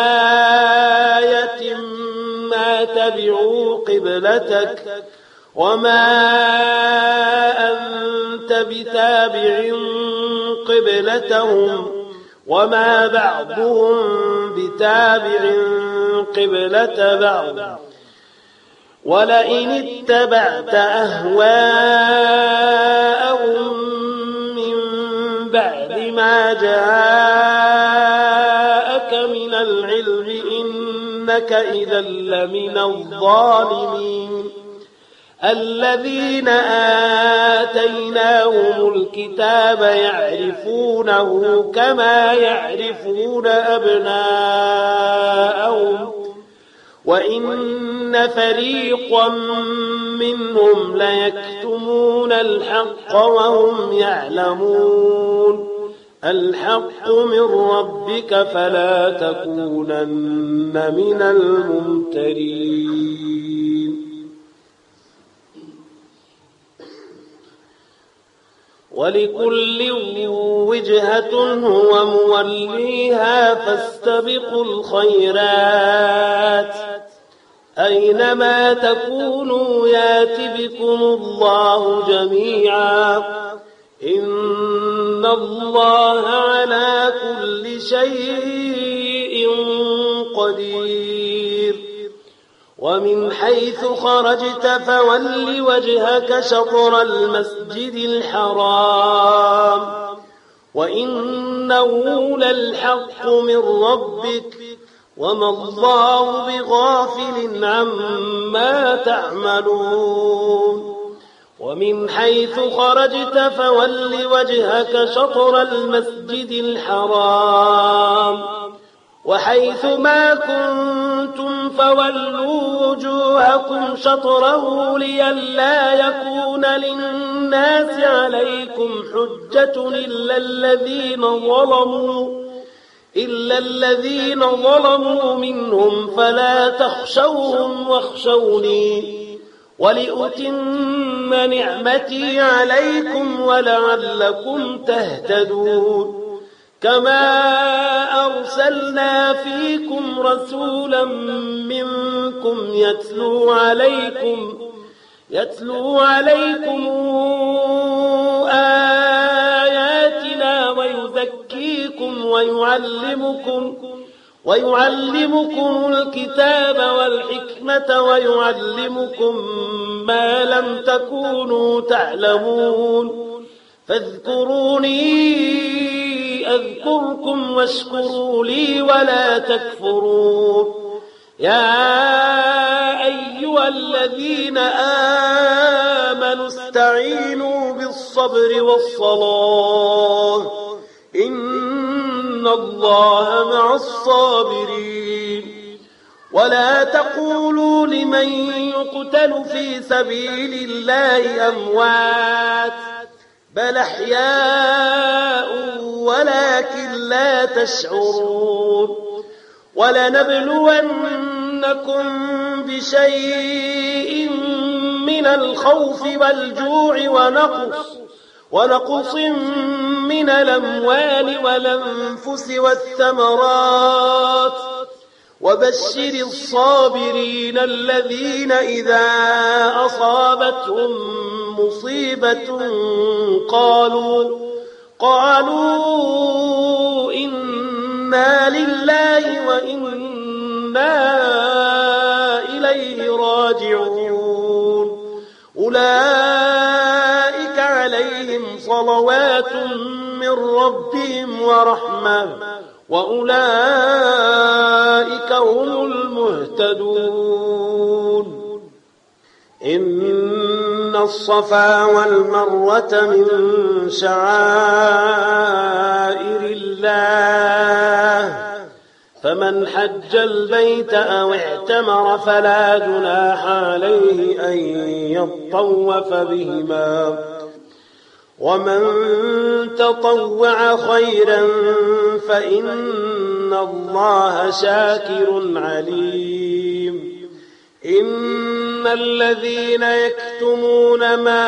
آية ما تبعوا قبلتك وما أنت بتابع قبلتهم وما بعضهم بتابع قبلة بعض ولئن اتبعت أهواءهم من بعد ما جاءك من العلم إنك إذا لمن الظالمين. الذين آتيناهم الكتاب يعرفونه كما يعرفون أبناءهم وإن فريقا منهم ليكتمون الحق وهم يعلمون. الحق من ربك فلا تكونن من الممترين. ولكل وجهة هو موليها فاستبقوا الخيرات أينما تكونوا يات بكم الله جميعا إن الله على كل شيء قدير. ومن حيث خرجت فول وجهك شطر المسجد الحرام وإنه للحق من ربك وما الله بغافل عما تعملون. ومن حيث خرجت فول وجهك شطر المسجد الحرام وحيث ما كنتم فولوا وجوهكم شطره لئلا يكون للناس عليكم حجة إلا الذين ظلموا إلا الذين ظلموا منهم فلا تخشوهم واخشوني ولأتم نعمتي عليكم ولعلكم تهتدون كما أرسلنا فيكم رسولا منكم يتلو عليكم يتلو عليكم آياتنا ويزكيكم ويعلمكم ويعلمكم الكتاب والحكمة ويعلمكم ما لم تكونوا تعلمون فاذكروني أذكركم واشكروا لي ولا تكفرون يا أيها الذين آمنوا استعينوا بالصبر والصلاة إن الله مع الصابرين ولا تقولوا لمن يقتل في سبيل الله أموات بل أحياء ولكن لا تشعرون ولنبلونكم بشيء من الخوف والجوع ونقص ونقص من الأموال والأنفس والثمرات وبشر الصابرين الذين إذا أصابتهم مصيبة قالوا قالوا إنا لله وإنا إليه راجعون أولئك عليهم صلوات من ربهم ورحمة وأولئك هم المهتدون إن الصفا والمروة من شعائر الله فمن حج البيت أو اعتمر فلا جناح عليه أن يطوف بهما ومن تطوع خيرا فإن الله شاكر عليم إن الذين يكتمون ما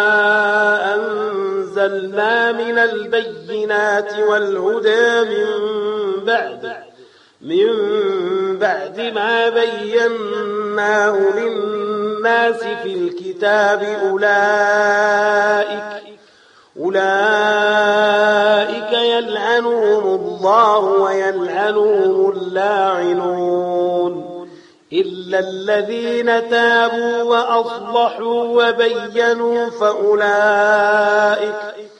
أنزلنا من البينات والهدى من بعد من بعد ما بيناه للناس في الكتاب أولئك أولئك يلعنهم الله ويلعنهم اللاعنون إلا الذين تابوا وأصلحوا وبينوا فأولئك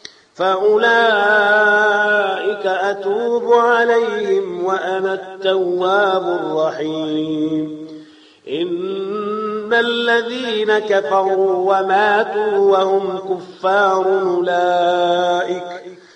فأولئك أتوب عليهم وأنا التواب الرحيم إن الذين كفروا وماتوا وهم كفار أولئك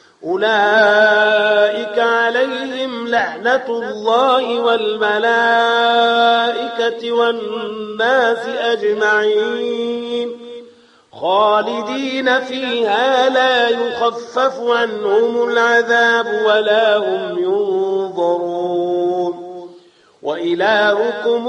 أولئك عليهم لعنة الله والملائكة والناس أجمعين خالدين فيها لا يخفف عنهم العذاب ولا هم ينظرون وإلهكم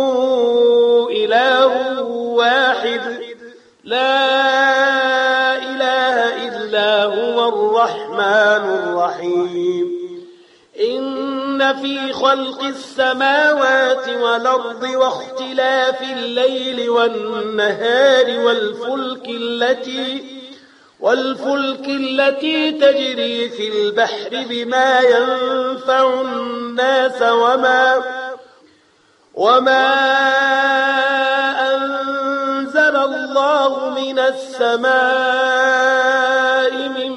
إله واحد لا إله إلا هو الرحمن الرحيم إن في خلق السماوات والأرض واختلاف الليل والنهار والفلك التي والفلك التي تجري في البحر بما ينفع الناس وما وما أنزل الله من السماء من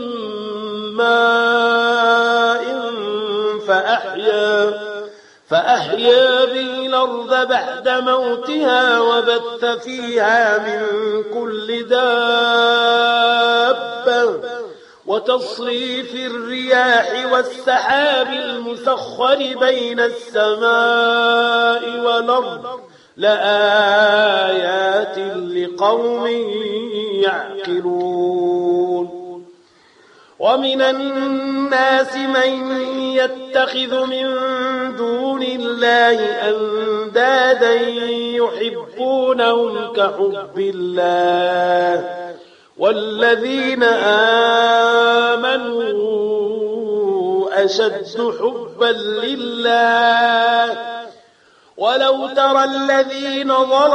ماء فأحيا فأحيا به الأرض بعد موتها وبث فيها من كل دابة وتصريف الرياح والسحاب المسخر بين السماء والأرض لآيات لقوم يعقلون ومن الناس من يتخذ من دون الله أندادا يحبونهم كحب الله والذين آمنوا أشد حبا لله ولو ترى الذين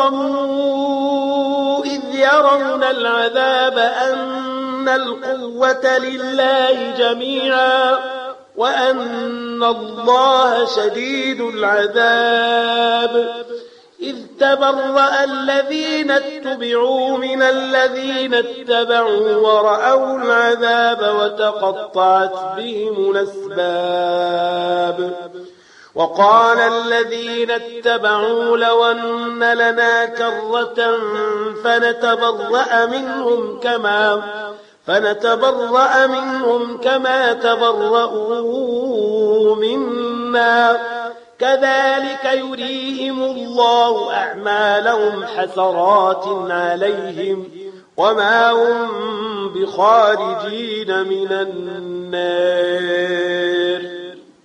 ظلموا إذ يرون العذاب أن القوة لله جميعا وأن الله شديد العذاب إذ تبرأ الذين اتبعوا من الذين اتبعوا ورأوا العذاب وتقطعت بهم الأسباب وقال الذين اتبعوا لو أن لنا كرة فنتبرأ منهم كما فنتبرأ منهم كما تبرؤوا منا كذلك يريهم الله أعمالهم حسرات عليهم وما هم بخارجين من النار.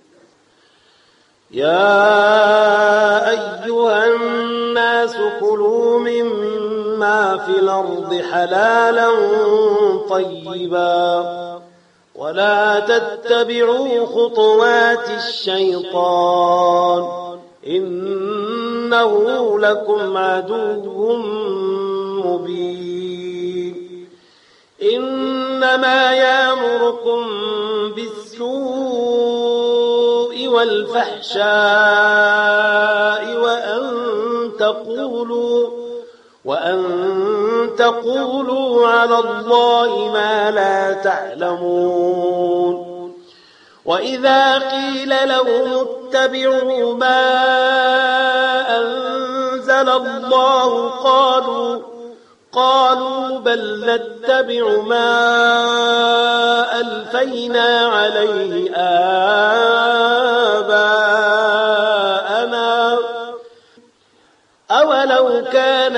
يا أيها الناس كلوا مما في الأرض حلالا طيبا ولا تتبعوا خطوات الشيطان إنه لكم عدو مبين. إنما يأمركم بالسوء والفحشاء وأن تقولوا وأن تقولوا على الله ما لا تعلمون. وإذا قيل لهم اتبعوا ما أنزل الله قالوا قالوا بل نتبع ما ألفينا عليه آباءنا أولو كان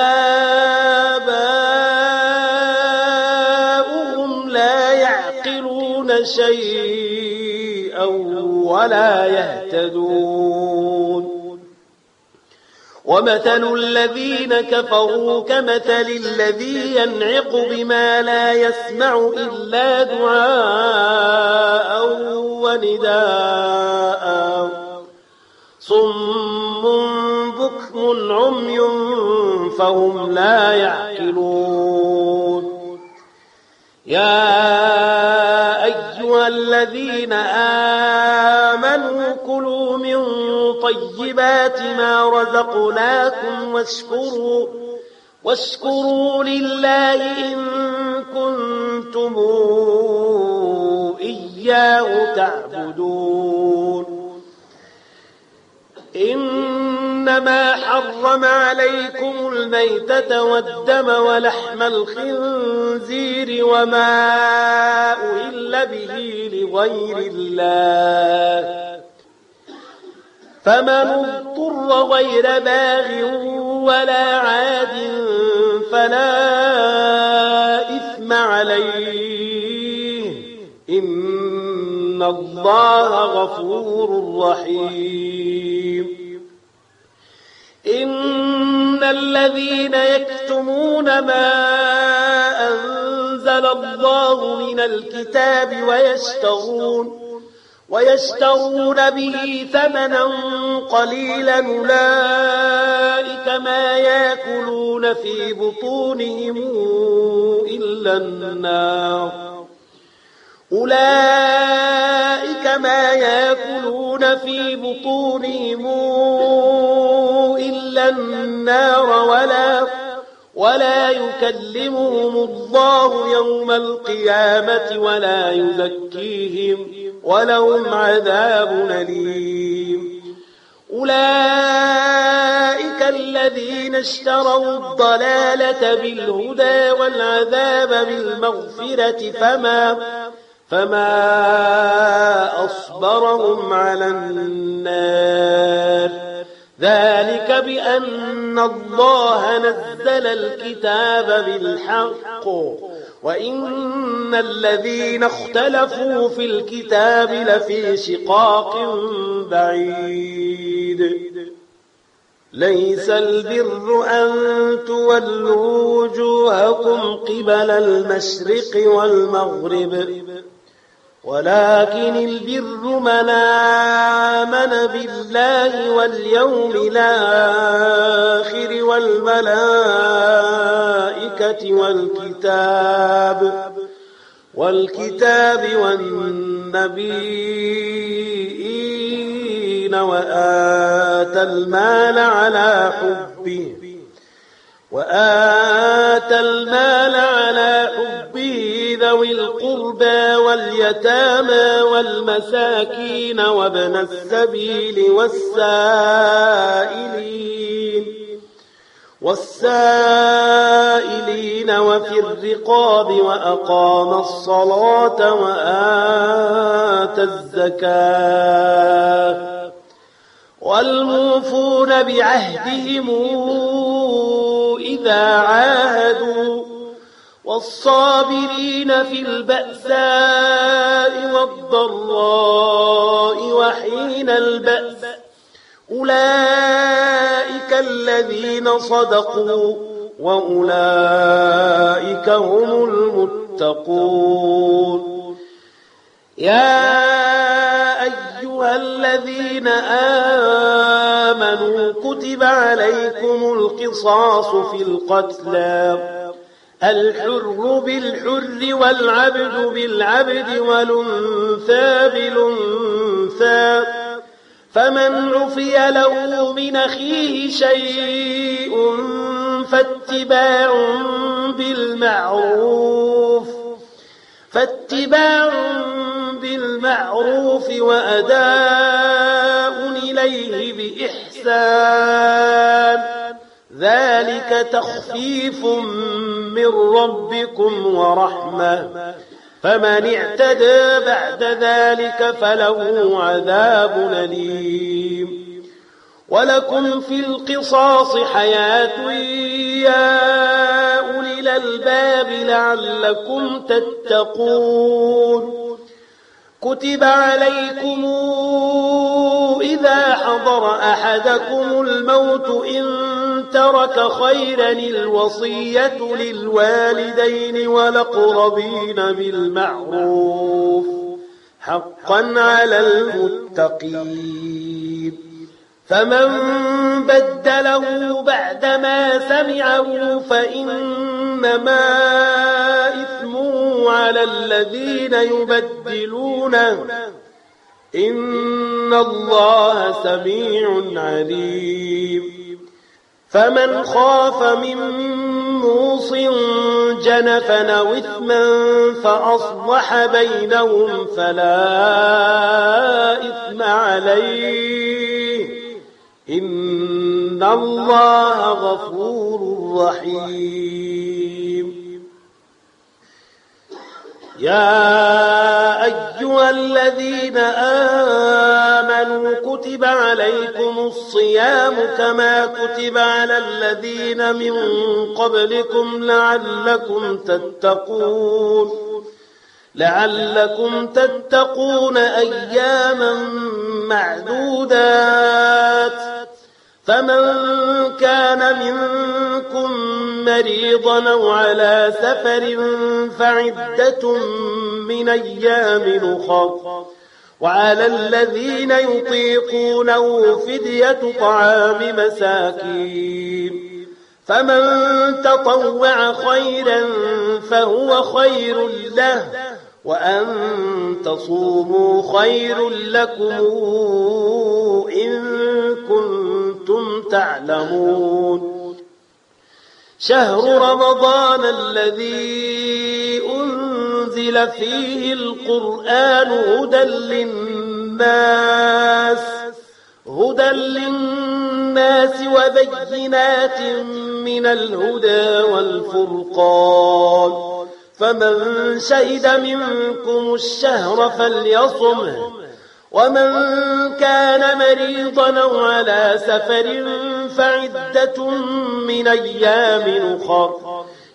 آباؤهم لا يعقلون شيئا ولا يهتدون. ومثل الذين كفروا كمثل الذي ينعق بما لا يسمع إلا دعاء ونداء صم بكم عمي فهم لا يعقلون. يا أيها الذين آمنوا كلوا من طيبات ما رزقناكم واشكروا واشكروا لله إن كنتم إياه تعبدون. إنما حرم عليكم الميتة والدم ولحم الخنزير وما أهل به لغير الله فمن اضطر غير باغ ولا عاد فلا إثم عليه إن الله غفور رحيم. إن الذين يكتمون ما أنزل الله من الكتاب ويشترون ويشترون به ثمنا قليلا أولئك ما يأكلون في بطونهم إلا النار أولئك ما يأكلون في بطونهم إلا النار ولا ولا يكلمهم الله يوم القيامة ولا يزكيهم ولهم عذاب أليم. أولئك الذين اشتروا الضلالة بالهدى والعذاب بالمغفرة فما فما أصبرهم على النار ذلك بأن الله نزل الكتاب بالحق وإن الذين اختلفوا في الكتاب لفي شقاق بعيد ليس البر أن تولوا وجوهكم قبل المشرق والمغرب ولكن البر من آمن بالله واليوم الآخر والملائكة والكتاب والكتاب والنبيين وآتى المال على حبه وآتى المال على حبه ذوي القربى واليتامى والمساكين وابن السبيل والسائلين والسائلين وفي الرقاب وأقام الصلاة وآتى الزكاة والموفون بعهدهم إذا عاهدوا والصابرين في البأساء والضراء وحين البأس أولئك الذين صدقوا وأولئك هم المتقون. يا أيها الذين آمنوا كتب عليكم القصاص في القتلى الحر بالحر والعبد بالعبد والأنثى بالأنثى فمن عفي له من أخيه شيء فاتباع بالمعروف فاتباع بالمعروف وأداء إليه بإحسان ذلك تخفيف من ربكم ورحمة فمن اعتدى بعد ذلك فله عذاب أليم. ولكم في القصاص حياة يا أولي الألباب لعلكم تتقون. كتب عليكم إذا حضر أحدكم الموت إن ترك خيرا الوصية للوالدين والأقربين بالمعروف حقا على المتقين. فمن بدله بعدما سمعه فإنما إثمه على الذين يبدلونه إن الله سميع عليم. فمن خاف من موص جنفا أو إثما فأصلح بينهم فلا إثم عليه إن الله غفور رحيم. يا أيها الذين آمنوا كتب عليكم الصيام كما كتب على الذين من قبلكم لعلكم تتقون لعلكم تتقون أياما معدودات. فمن كان منكم مريضا أو على سفر فعدة من أيام أخر وعلى الذين يطيقونه فدية طعام مساكين فمن تطوع خيرا فهو خير له وأن تصوموا خير لكم إن كنتم تعلمون. شهر رمضان الذي أنزل فيه القرآن هدى للناس هدى للناس وبينات من الهدى والفرقان فمن شهد منكم الشهر فليصمه ومن كان مريضا أو على سفر فعدة من أيام أخر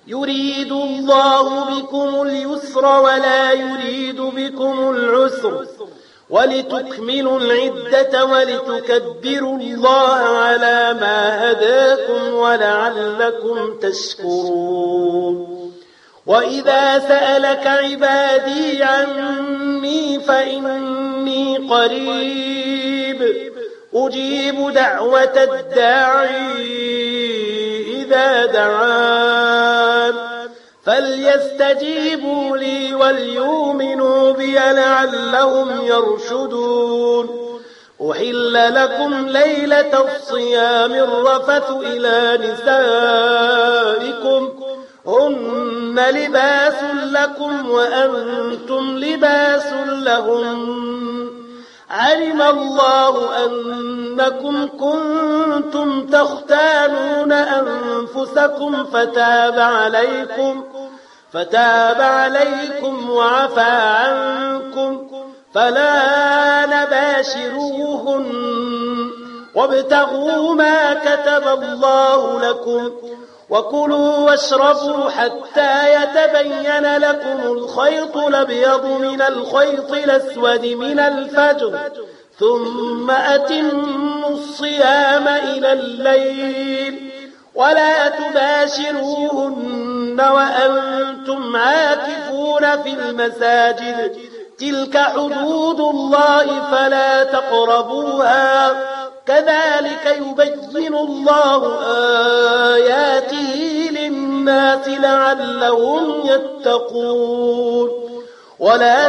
يريد الله بكم اليسر ولا يريد بكم العسر ولتكملوا العدة ولتكبروا الله على ما هداكم ولعلكم تشكرون وإذا سألك عبادي عني فإني قريب أجيب دعوة الداعي إذا دعان فليستجيبوا لي وليؤمنوا بي لعلهم يرشدون أحل لكم ليلة الصيام الرفث إلى نسائكم هن لباس لكم وأنتم لباس لهم علم الله أنكم كنتم تختانون أنفسكم فتاب عليكم فتاب عليكم وعفى عنكم فلا نباشروهن وابتغوا ما كتب الله لكم وكلوا واشربوا حتى يتبين لكم الخيط الأبيض من الخيط الأسود من الفجر ثم أتموا الصيام إلى الليل ولا تباشروهن وأنتم عاكفون في المساجد تلك حدود الله فلا تقربوها كذلك يبين الله آياته للناس لعلهم يتقون ولا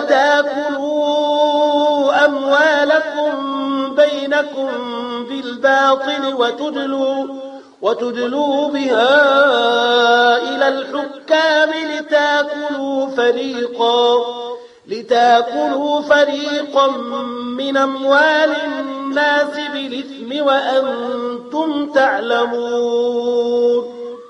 تأكلوا أموالكم بينكم بالباطل وتدلوا, وتدلوا بها إلى الحكام لتأكلوا فريقا لتأكلوا فريقا من أموال الناس بالإثم وأنتم تعلمون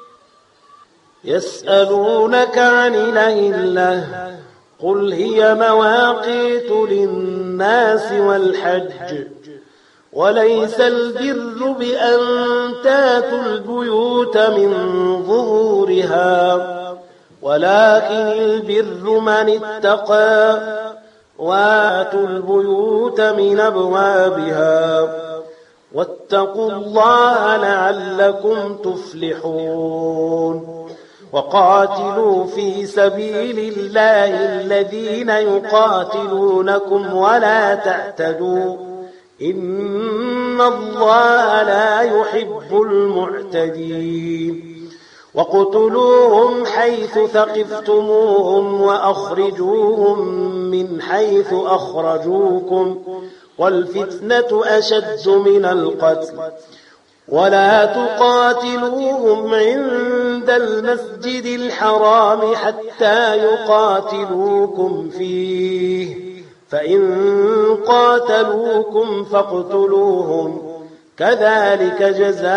يسألونك عن الأهلة قل هي مواقيت للناس والحج وليس البر بأن تاتوا البيوت من ظهورها ولكن البر من اتقى وآتوا البيوت من أبوابها واتقوا الله لعلكم تفلحون وقاتلوا في سبيل الله الذين يقاتلونكم ولا تعتدوا إن الله لا يحب المعتدين وقتلوهم حيث ثقفتموهم وأخرجوهم من حيث أخرجوكم والفتنة أشد من القتل ولا تقاتلوهم عند المسجد الحرام حتى يقاتلوكم فيه فإن قاتلوكم فاقتلوهم كذلك جزاء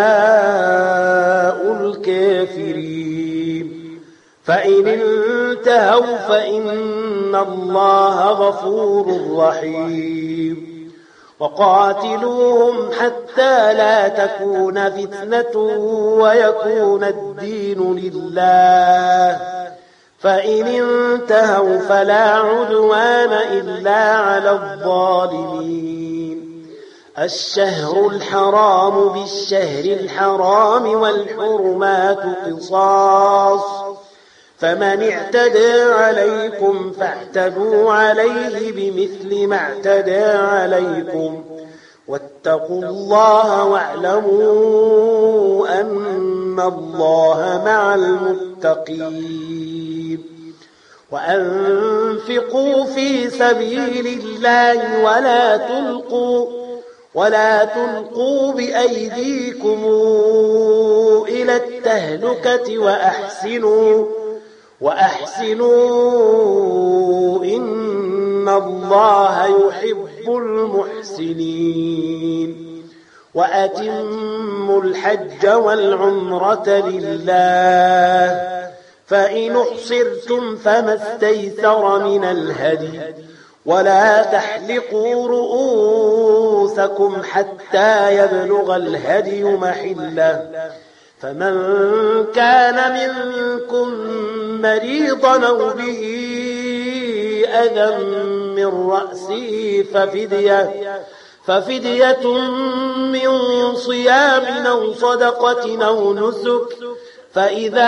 الكافرين فإن انتهوا فإن الله غفور رحيم وقاتلوهم حتى لا تكون فتنة ويكون الدين لله فإن انتهوا فلا عدوان إلا على الظالمين الشهر الحرام بالشهر الحرام والحرمات قصاص فمن اعتدى عليكم فاعتدوا عليه بمثل ما اعتدى عليكم واتقوا الله واعلموا أن الله مع المتقين وأنفقوا في سبيل الله ولا تلقوا ولا تلقوا بأيديكم إلى التهلكة وأحسنوا وأحسنوا إن الله يحب المحسنين وأتموا الحج والعمرة لله فإن أحصرتم فما استيسر من الهدي ولا تحلقوا رؤوسكم حتى يبلغ الهدي محله فمن كان منكم مريضا أو به أذى من رأسه ففدية, ففدية من صيام أو صدقة أو نسك، فإذا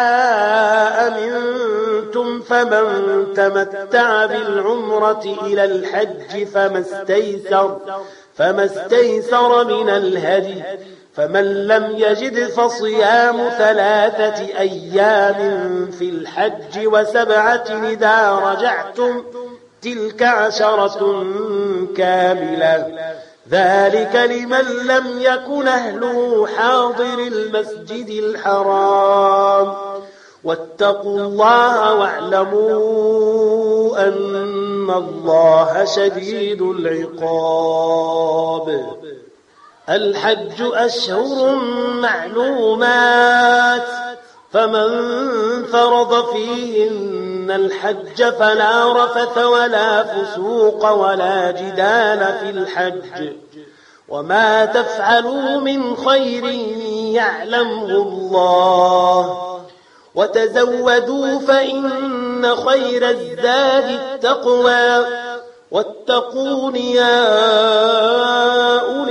أمنتم فمن تمتع بالعمرة إلى الحج فما استيسر, فما استيسر من الهدي، فمن لم يجد فصيام ثلاثة أيام في الحج وسبعة إذا رجعتم تلك عشرة كاملة، ذلك لمن لم يكن أهله حاضر المسجد الحرام. واتقوا الله واعلموا أن الله شديد العقاب. الحج أشهر معلومات، فمن فرض فيهن الحج فلا رفث ولا فسوق ولا جدال في الحج، وما تفعلوا من خير يعلمه الله، وتزودوا فإن خير الزاد التقوى، واتقون يا أولي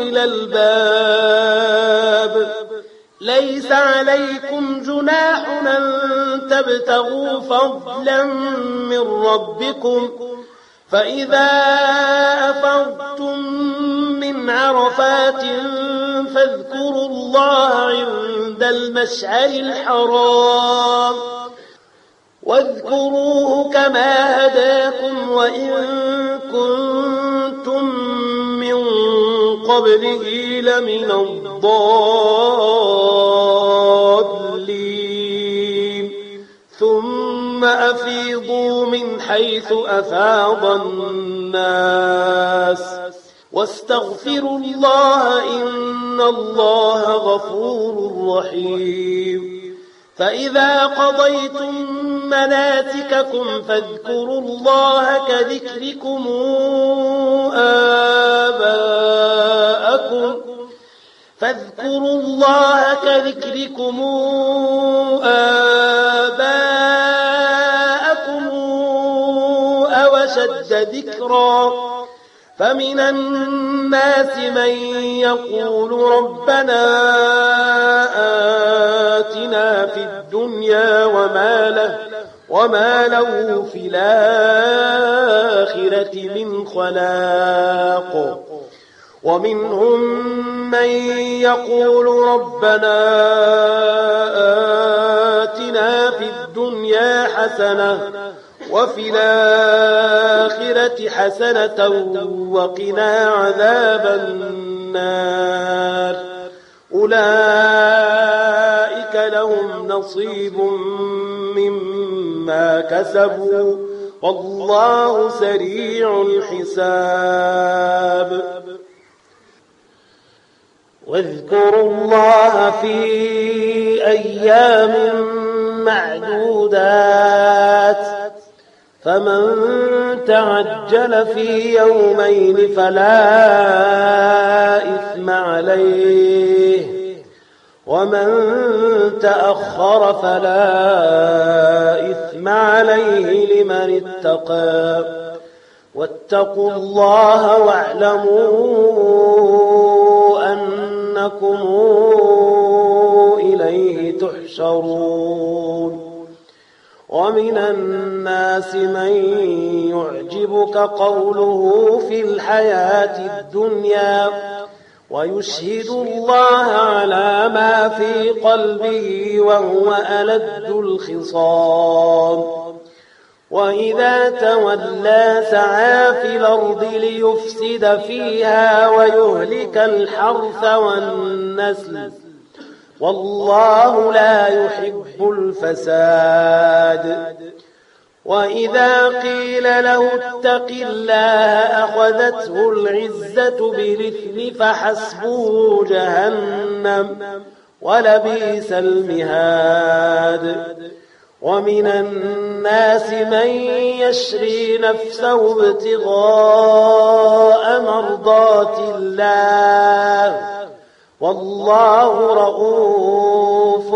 الألباب. ليس عليكم جناح أن تبتغوا فضلا من ربكم، فإذا أفضتم من عرفات فاذكروا الله عند المشعر الحرام، واذكروه كما هداكم وإن كنتم من قبله لمن الضالين. ثم أفيضوا من حيث أفاض الناس واستغفروا الله إن الله غفور رحيم. فإذا قضيتم مناسككم فاذكروا الله كذكركم آباءكم فاذكروا الله كذكركم آباءكم أو أشد ذكرا. فمن الناس من يقول ربنا آتنا في الدنيا وما له, وما له في الآخرة من خلاق. ومنهم من يقول ربنا آتنا في الدنيا حسنة وفي الآخرة حسنة وقنا عذاب النار. أولئك لهم نصيب مما كسبوا والله سريع الحساب. واذكروا الله في أيام معدودات، فمن تعجل في يومين فلا إثم عليه، ومن تأخر فلا إثم عليه لمن اتقى. واتقوا الله واعلموا أنكم إليه تحشرون. ومن الناس من يعجبك قوله في الحياة الدنيا ويشهد الله على ما في قلبه وهو ألد الخصام. وإذا تولى سعى في الأرض ليفسد فيها ويهلك الحرث والنسل والله لا يحب الفساد. وإذا قيل له اتق الله أخذته العزة بالإثم فحسبه جهنم ولبئس المهاد. ومن الناس من يشري نفسه ابتغاء مرضات الله والله رؤوف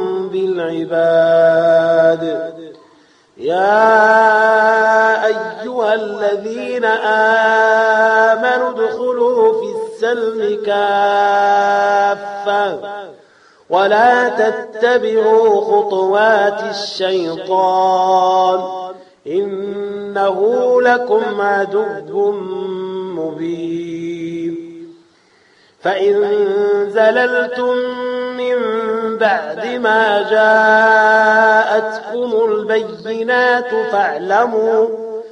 بالعباد. يا أيها الذين آمنوا ادخلوا في السلم كافة ولا تتبعوا خطوات الشيطان إنه لكم عدو مبين. فإن زللتم من بعد ما جاءتكم البينات فاعلموا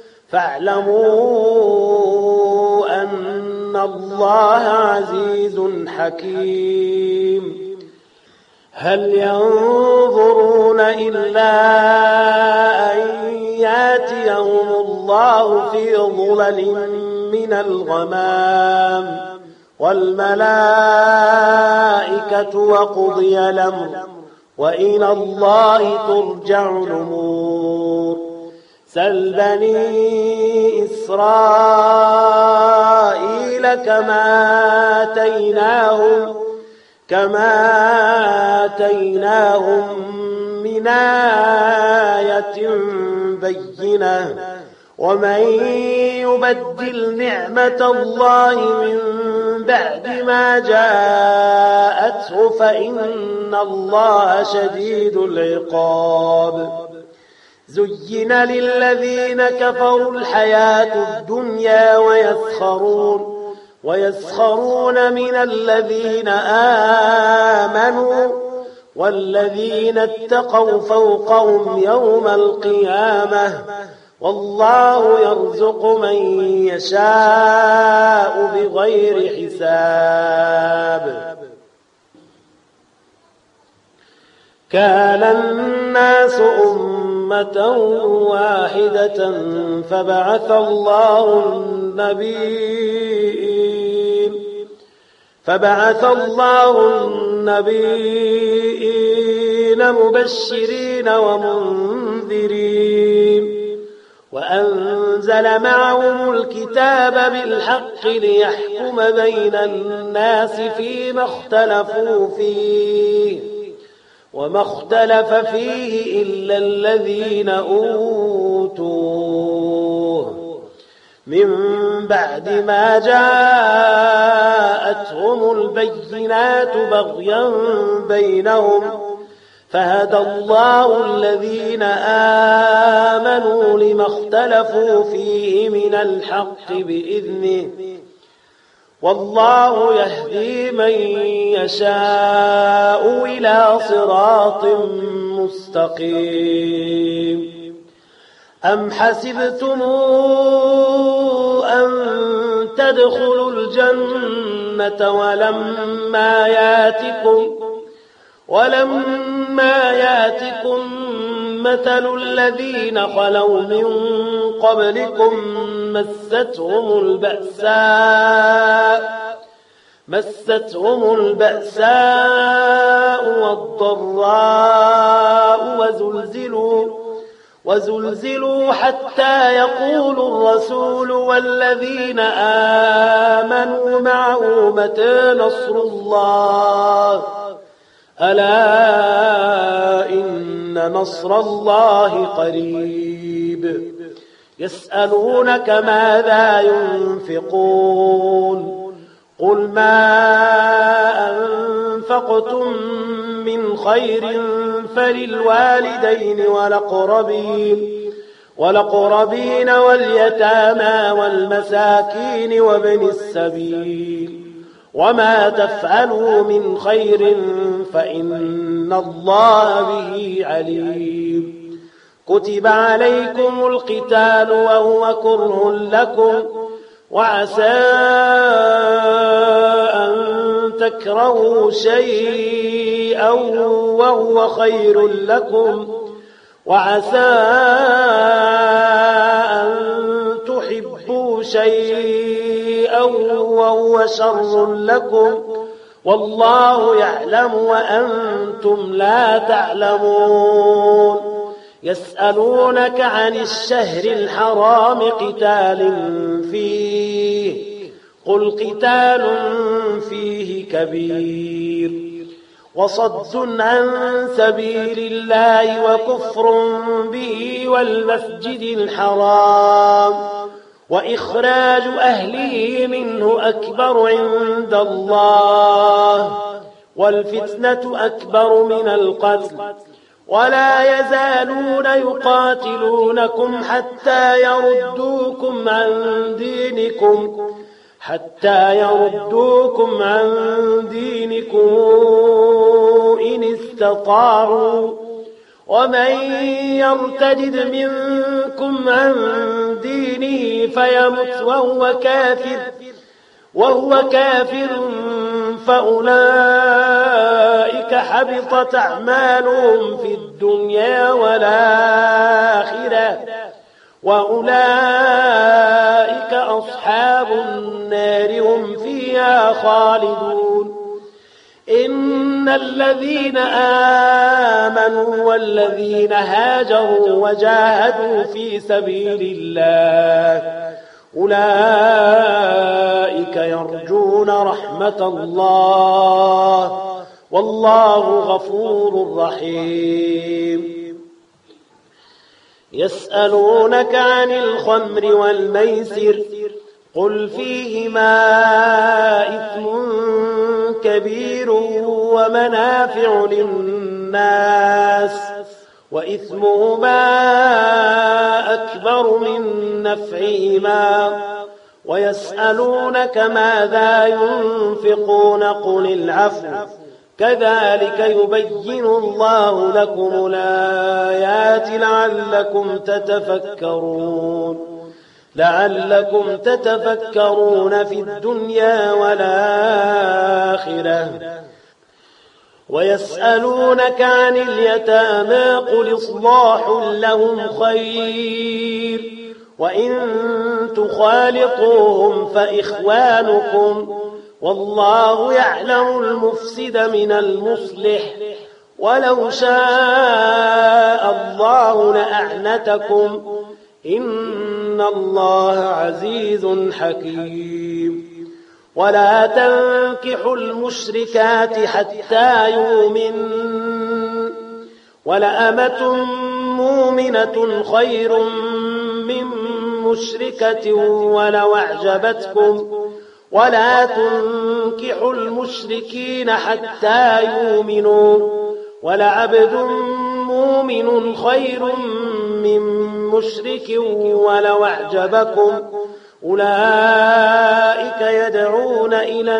فاعلموا أن الله عزيز حكيم. هل ينظرون إلا أن ياتيهم الله في ظلل من الغمام والملائكة وقضي الأمر وإلى الله ترجع الأمور. سل بني إسرائيل كما آتيناهم كما آتيناهم من آية بينة ومن يبدل نعمة الله من بعد ما جاءته فإن الله شديد العقاب. زين للذين كفروا الحياة الدنيا ويسخرون ويسخرون من الذين آمنوا والذين اتقوا فوقهم يوم القيامة والله يرزق من يشاء بغير حساب. كان الناس أمة واحدة فبعث الله النبيين فبعث الله النبيين مبشرين ومنذرين وأنزل معهم الكتاب بالحق ليحكم بين الناس فيما اختلفوا فيه وما اختلف فيه إلا الذين أوتوه من بعد ما جاءتهم البينات بغيا بينهم فهدى الله الذين آمنوا لما اختلفوا فيه من الحق بإذنه والله يهدي من يشاء إلى صراط مستقيم. أم حسبتم أن تدخلوا الجنة ولما ياتكم ولما ياتكم مثل الذين خلوا من قبلكم مستهم البأساء مستهم البأساء والضراء وزلزلوا وزلزلوا حتى يقول الرسول والذين آمنوا معه متى نصر الله ألا إن نصر الله قريب. يسألونك ماذا ينفقون قل ما أنفقتم من خير فللوالدين والأقربين والأقربين واليتامى والمساكين وابن السبيل وما تفعلوا من خير فإن الله به عليم. كتب عليكم القتال وهو كره لكم وعسى أن تكرهوا شيئا وهو خير لكم وعسى أن تحبوا شيئا وهو شر لكم والله يعلم وأنتم لا تعلمون. يسألونك عن الشهر الحرام قتال فيه قل قتال فيه كبير وصد عن سبيل الله وكفر به والمسجد الحرام وإخراج أهله منه أكبر عند الله والفتنة أكبر من القتل ولا يزالون يقاتلونكم حتى يردوكم عن دينكم حتى يردوكم عن دينكم إن استطاعوا ومن يرتد منكم عن دينه فيمت وهو كافر وهو كافر فأولئك حبطت أعمالهم في الدنيا والآخرة وأولئك أصحاب النار هم فيها خالدون إن الذين آمنوا والذين هاجروا وجاهدوا في سبيل الله أولئك يرجون رحمة الله والله غفور رحيم يسألونك عن الخمر والميسر قل فيهما إثم كبير ومنافع للناس وإثمهما أكبر من نفعهما ويسألونك ماذا ينفقون قل العفو كذلك يبين الله لكم الآيات لعلكم تتفكرون لعلكم تتفكرون في الدنيا والآخرة ويسألونك عن اليتامى قل إصلاح لهم خير وإن تخالطوهم فإخوانكم والله يعلم المفسد من المصلح ولو شاء الله لأعنتكم إن الله عزيز حكيم ولا تنكحوا المشركات حتى يؤمنن ولأمة مؤمنة خير من مشركة ولو أعجبتكم ولا تنكحوا المشركين حتى يؤمنوا ولعبد مؤمن خير من مشرك ولو أعجبكم أولئك يدعون إلى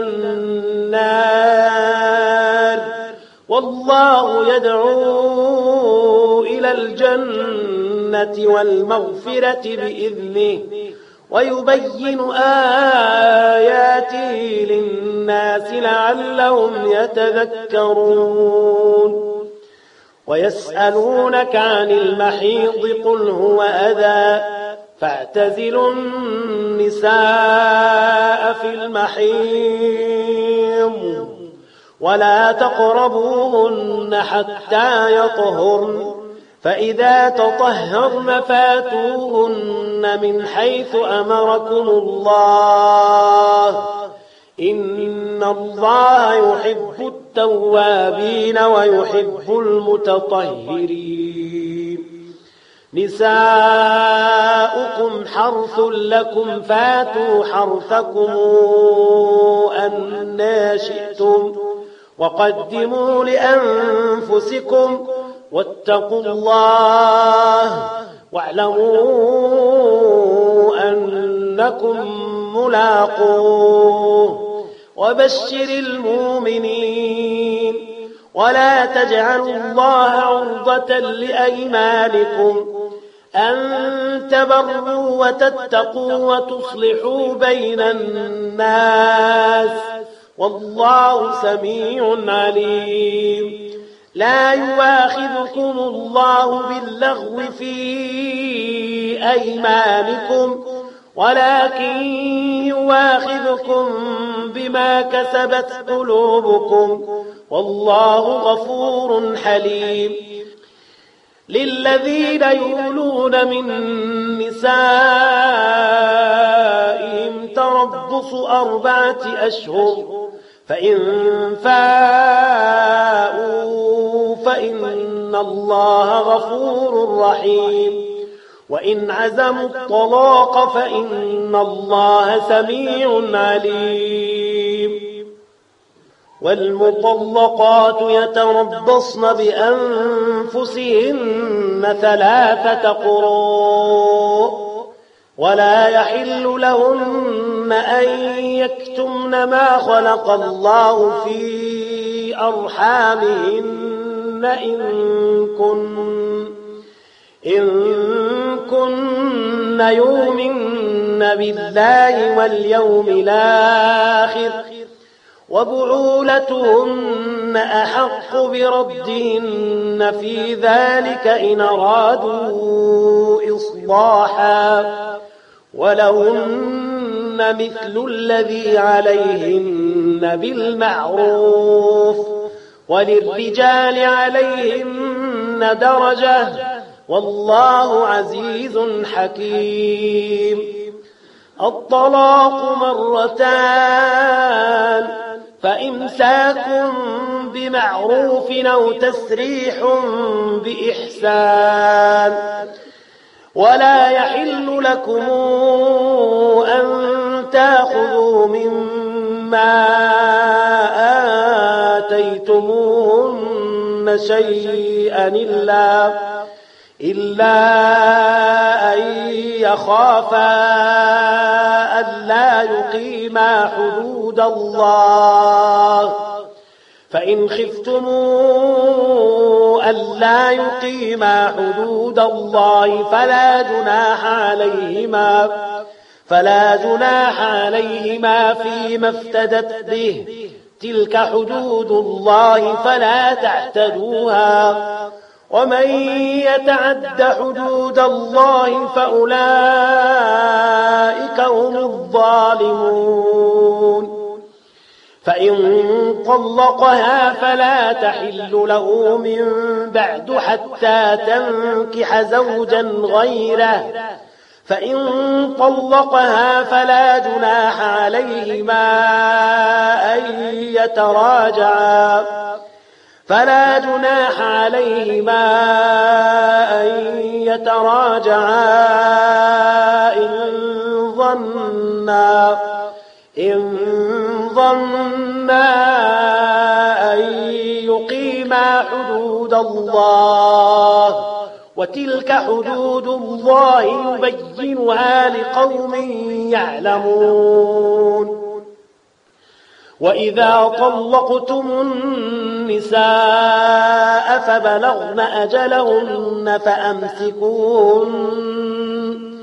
النار والله يدعو إلى الجنة والمغفرة بإذنه ويبين آياته للناس لعلهم يتذكرون ويسألونك عن المحيض قل هو أذى فاعتزلوا النساء في المحيض ولا تقربوهن حتى يطهرن فإذا تطهرن فاتوهن من حيث أمركم الله إن الله يحب التوابين ويحب المتطهرين نساؤكم حرث لكم فاتوا حرثكم أنى شئتم وقدموا لأنفسكم واتقوا الله واعلموا أنكم ملاقوه وبشر المؤمنين ولا تجعلوا الله عرضة لأيمانكم أن تبروا وتتقوا وتصلحوا بين الناس والله سميع عليم لا يواخذكم الله باللغو في أيمانكم ولكن يواخذكم بما كسبت قلوبكم والله غفور حليم للذين يولون من نسائهم تربص أربعة أشهر فإن فاءوا فإن الله غفور رحيم وإن عزموا الطلاق فإن الله سميع عليم والمطلقات يتربصن بأنفسهن ثلاثة قروء ولا يحل لهن أن يكتمن ما خلق الله في أرحامهن إن كن إن كن يؤمن بالله واليوم الآخر وبعولتهن أحق بردهن في ذلك إن أرادوا إصلاحا ولهن مثل الذي عليهن بالمعروف وللرجال عليهن درجة والله عزيز حكيم الطلاق مرتان فإمساك بمعروف أو تسريح بإحسان ولا يحل لكم أن تأخذوا مما آتيتموهن شيئا إلا إلا أن يخافا ألا يقيما حدود الله فإن خفتموا ألا يقيما حدود الله فلا جناح عليهما فلا جناح عليهما فيما افتدت به تلك حدود الله فلا تعتدوها ومن يتعد حدود الله فأولئك هم الظالمون فإن طلقها فلا تحل له من بعد حتى تنكح زوجا غيره فإن طلقها فلا جناح عليهما أن يتراجعا فلا جناح عليهما أن يتراجعا إن ظنا إن ظنا أن يقيما حدود الله وتلك حدود الله يبينها لقوم يعلمون وإذا طلقتم النساء فبلغن أجلهن فأمسكوهن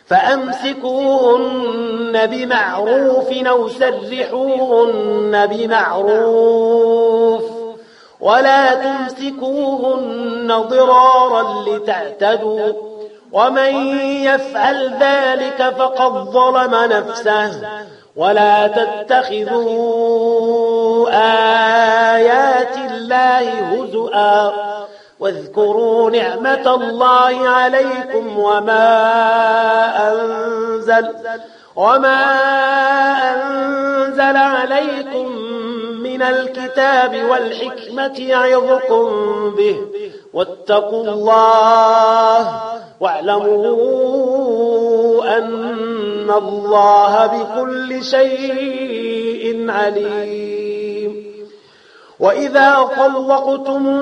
فأمسكوهن بمعروف أو سرحوهن بمعروف ولا تمسكوهن ضرارا لتعتدوا ومن يفعل ذلك فقد ظلم نفسه ولا تتخذوا آيات الله هزؤا واذكروا نعمة الله عليكم وما أنزل وما أنزل عليكم من الكتاب والحكمة يعظكم به واتقوا الله واعلموا أن الله بكل شيء عليم وإذا طلقتم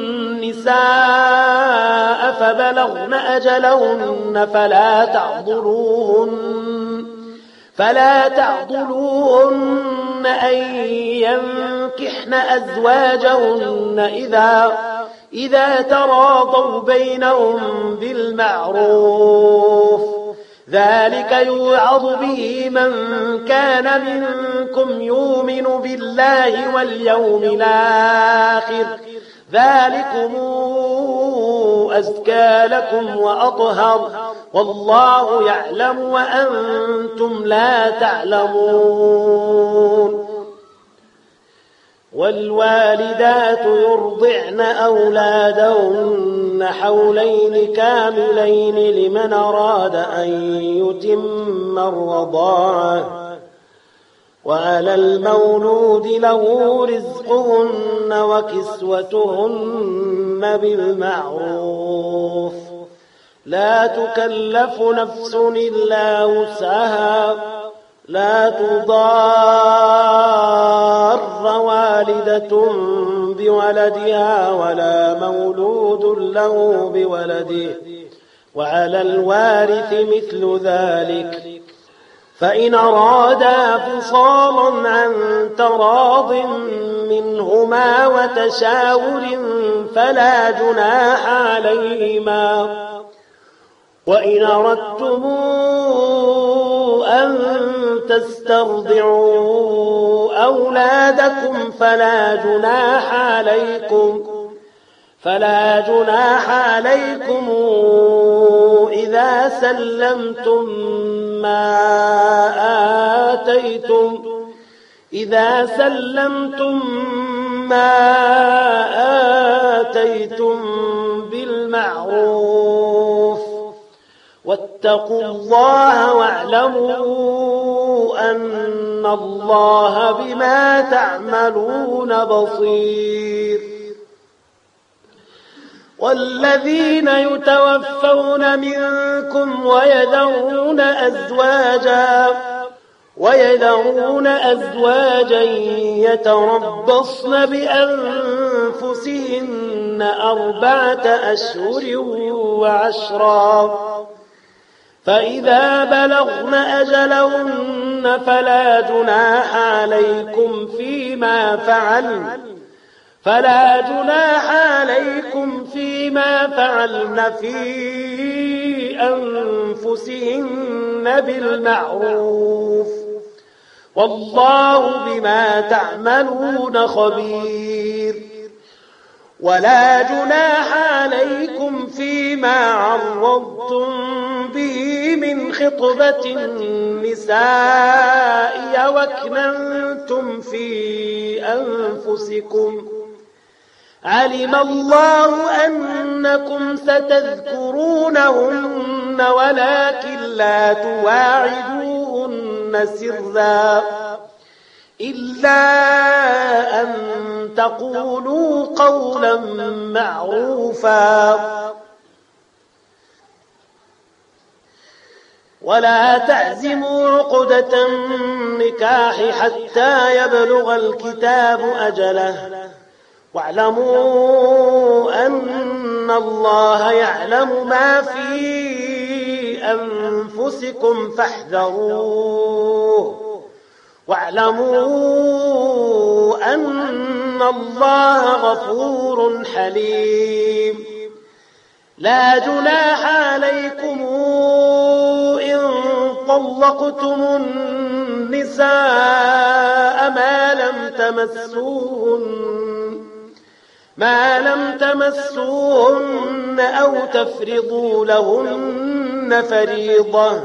النساء فبلغن أجلهن فلا تعضلوهن فلا تعضلوهن أن ينكحن أزواجهن إذا إذا تراضوا بينهم بالمعروف ذلك يوعظ به من كان منكم يؤمن بالله واليوم الآخر ذلكم أزكى لكم وأطهر والله يعلم وأنتم لا تعلمون والوالدات يرضعن أولادهن حولين كاملين لمن أراد أن يتم الرضاعة وعلى المولود له رزقهن وكسوتهن بالمعروف لا تكلف نفس إلا وسعها لا تضار والدة بولدها ولا مولود له بولده وعلى الوارث مثل ذلك فإن أرادا فصالا عن تراض منهما وتشاور فلا جناح عليهما وإن أردتم أن تسترضعوا أولادكم فلا جناح عليكم فلا جناح عليكم إذا سلمتم ما آتيتم إذا سلمتم ما آتيتم بالمعروف واتقوا الله واعلموا أن الله بما تعملون بصير والذين يتوفون منكم ويذرون أزواجا ويذرون أزواجا يتربصن بأنفسهن أربعة أشهر وعشرا فإذا بلغن أجلهن فلا جناح عليكم فيما فعلن فلا جناح عليكم فيما فعلن في أنفسهن بالمعروف والله بما تعملون خبير ولا جناح عليكم فيما عرضتم به من خطبة النساء وأكننتم في أنفسكم علم الله أنكم ستذكرونهن ولكن لا تواعدوهن سرا إلا أن تقولوا قولا معروفا ولا تعزموا عقدة النكاح حتى يبلغ الكتاب أجله واعلموا أن الله يعلم ما في أنفسكم فاحذروه واعلموا أن الله غفور حليم لا جناح عليكم إن طلقتم النساء ما لم تمسوهن ما لم تمسوهن أو تفرضوا لهن فريضة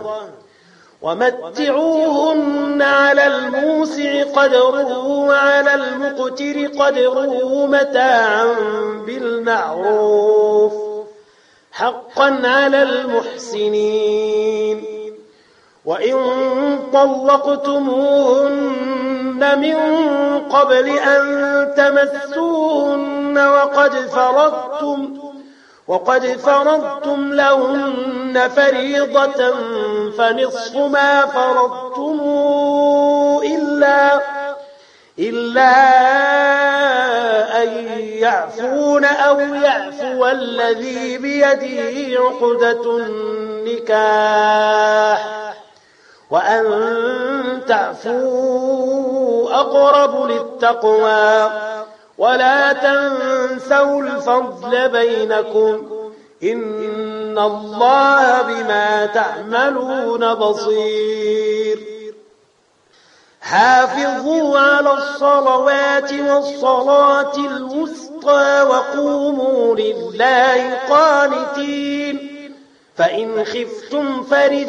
ومتعوهن على الموسع قدره وعلى المقتر قدره متاعا بالمعروف حقا على المحسنين وإن طلقتموهن من قبل أن تمسوهن وقد فرضتم وقد فرضتم لهن فريضة فنصف ما فرضتم إلا إلا أن يعفون أو يعفو الذي بيده عقدة النكاح وأن تعفوا أقرب للتقوى ولا تنسوا الفضل بينكم إن الله بما تعملون بصير حافظوا على الصلوات والصلاة الوسطى وقوموا لله قانتين فإن خفتم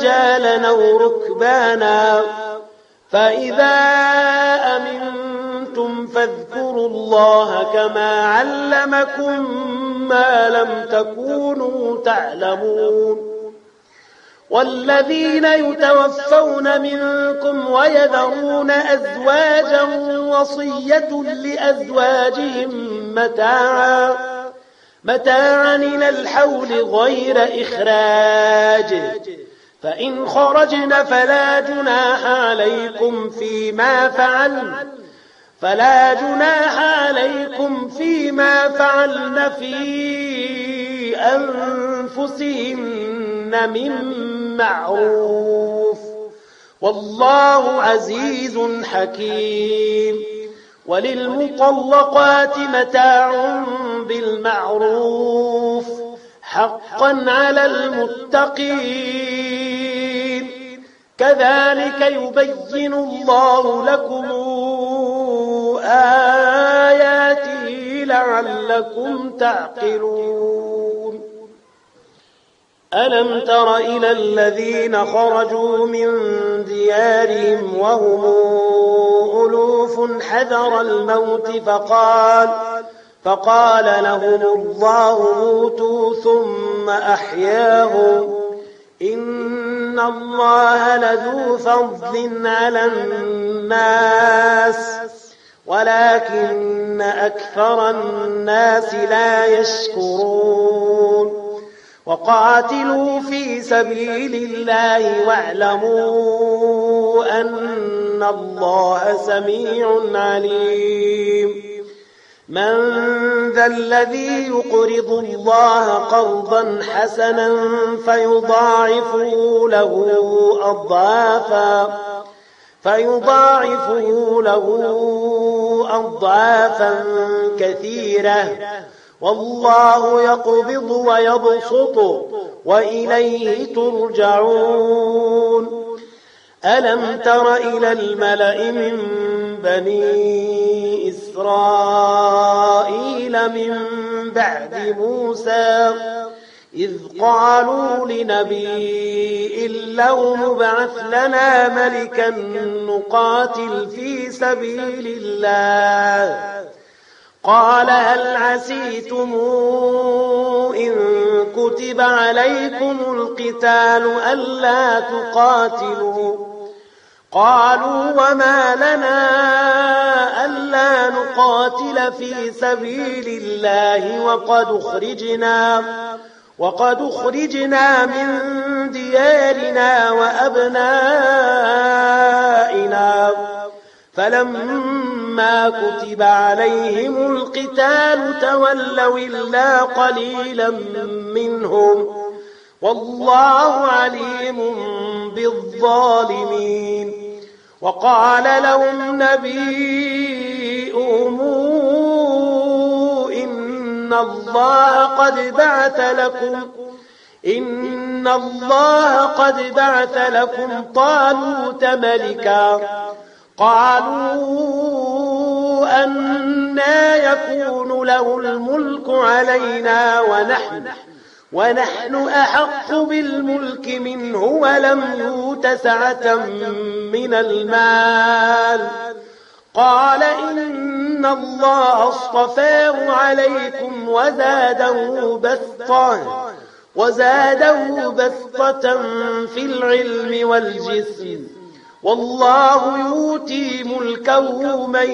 فرجالا أو ركبانا فإذا أمنتم آمنتم فاذكروا الله كما علمكم ما لم تكونوا تعلمون والذين يتوفون منكم ويذرون أزواجا وصية لأزواجهم متاعا متاعا إلى الحول غير إخراج فإن خرجن فلا جناح عليكم فيما فعلن فلا جناح عليكم فيما فعلن في أنفسهن من معروف والله عزيز حكيم وللمطلقات متاع بالمعروف حقا على المتقين كذلك يبين الله لكم آياته لعلكم تعقلون ألم تر إلى الذين خرجوا من ديارهم وهم ألوف حذر الموت فقال فقال لهم الله موتوا ثم أحياهم إن الله لذو فضل على الناس ولكن أكثر الناس لا يشكرون وقاتلوا في سبيل الله واعلموا أن الله سميع عليم من ذا الذي يقرض الله قرضا حسنا فيضاعفه له أضعافا فيضاعفه له أضعافا كثيرة والله يقبض ويبسط وإليه ترجعون ألم تر إلى الملأ من بني إسرائيل من بعد موسى إذ قالوا لنبي له ابعث لنا ملكا نقاتل في سبيل الله قال هل عسيتم إن كتب عليكم القتال ألا تقاتلوا قالوا وما لنا ألا نقاتل في سبيل الله وقد أخرجنا وقد أخرجنا من ديارنا وأبنائنا فلما كتب عليهم القتال تولوا إلا قليلا منهم والله عليم بالظالمين وقال لهم نبيهم إن الله قد بعث لكم إن الله قد بعث لكم طالوت ملكا قالوا أنى يكون له الملك علينا ونحن ونحن أحق بالملك منه ولم يؤت سعة من المال قال إن الله اصطفاه عليكم وزاده بسطة وزاده بسطة في العلم والجسم والله يؤتي ملكه من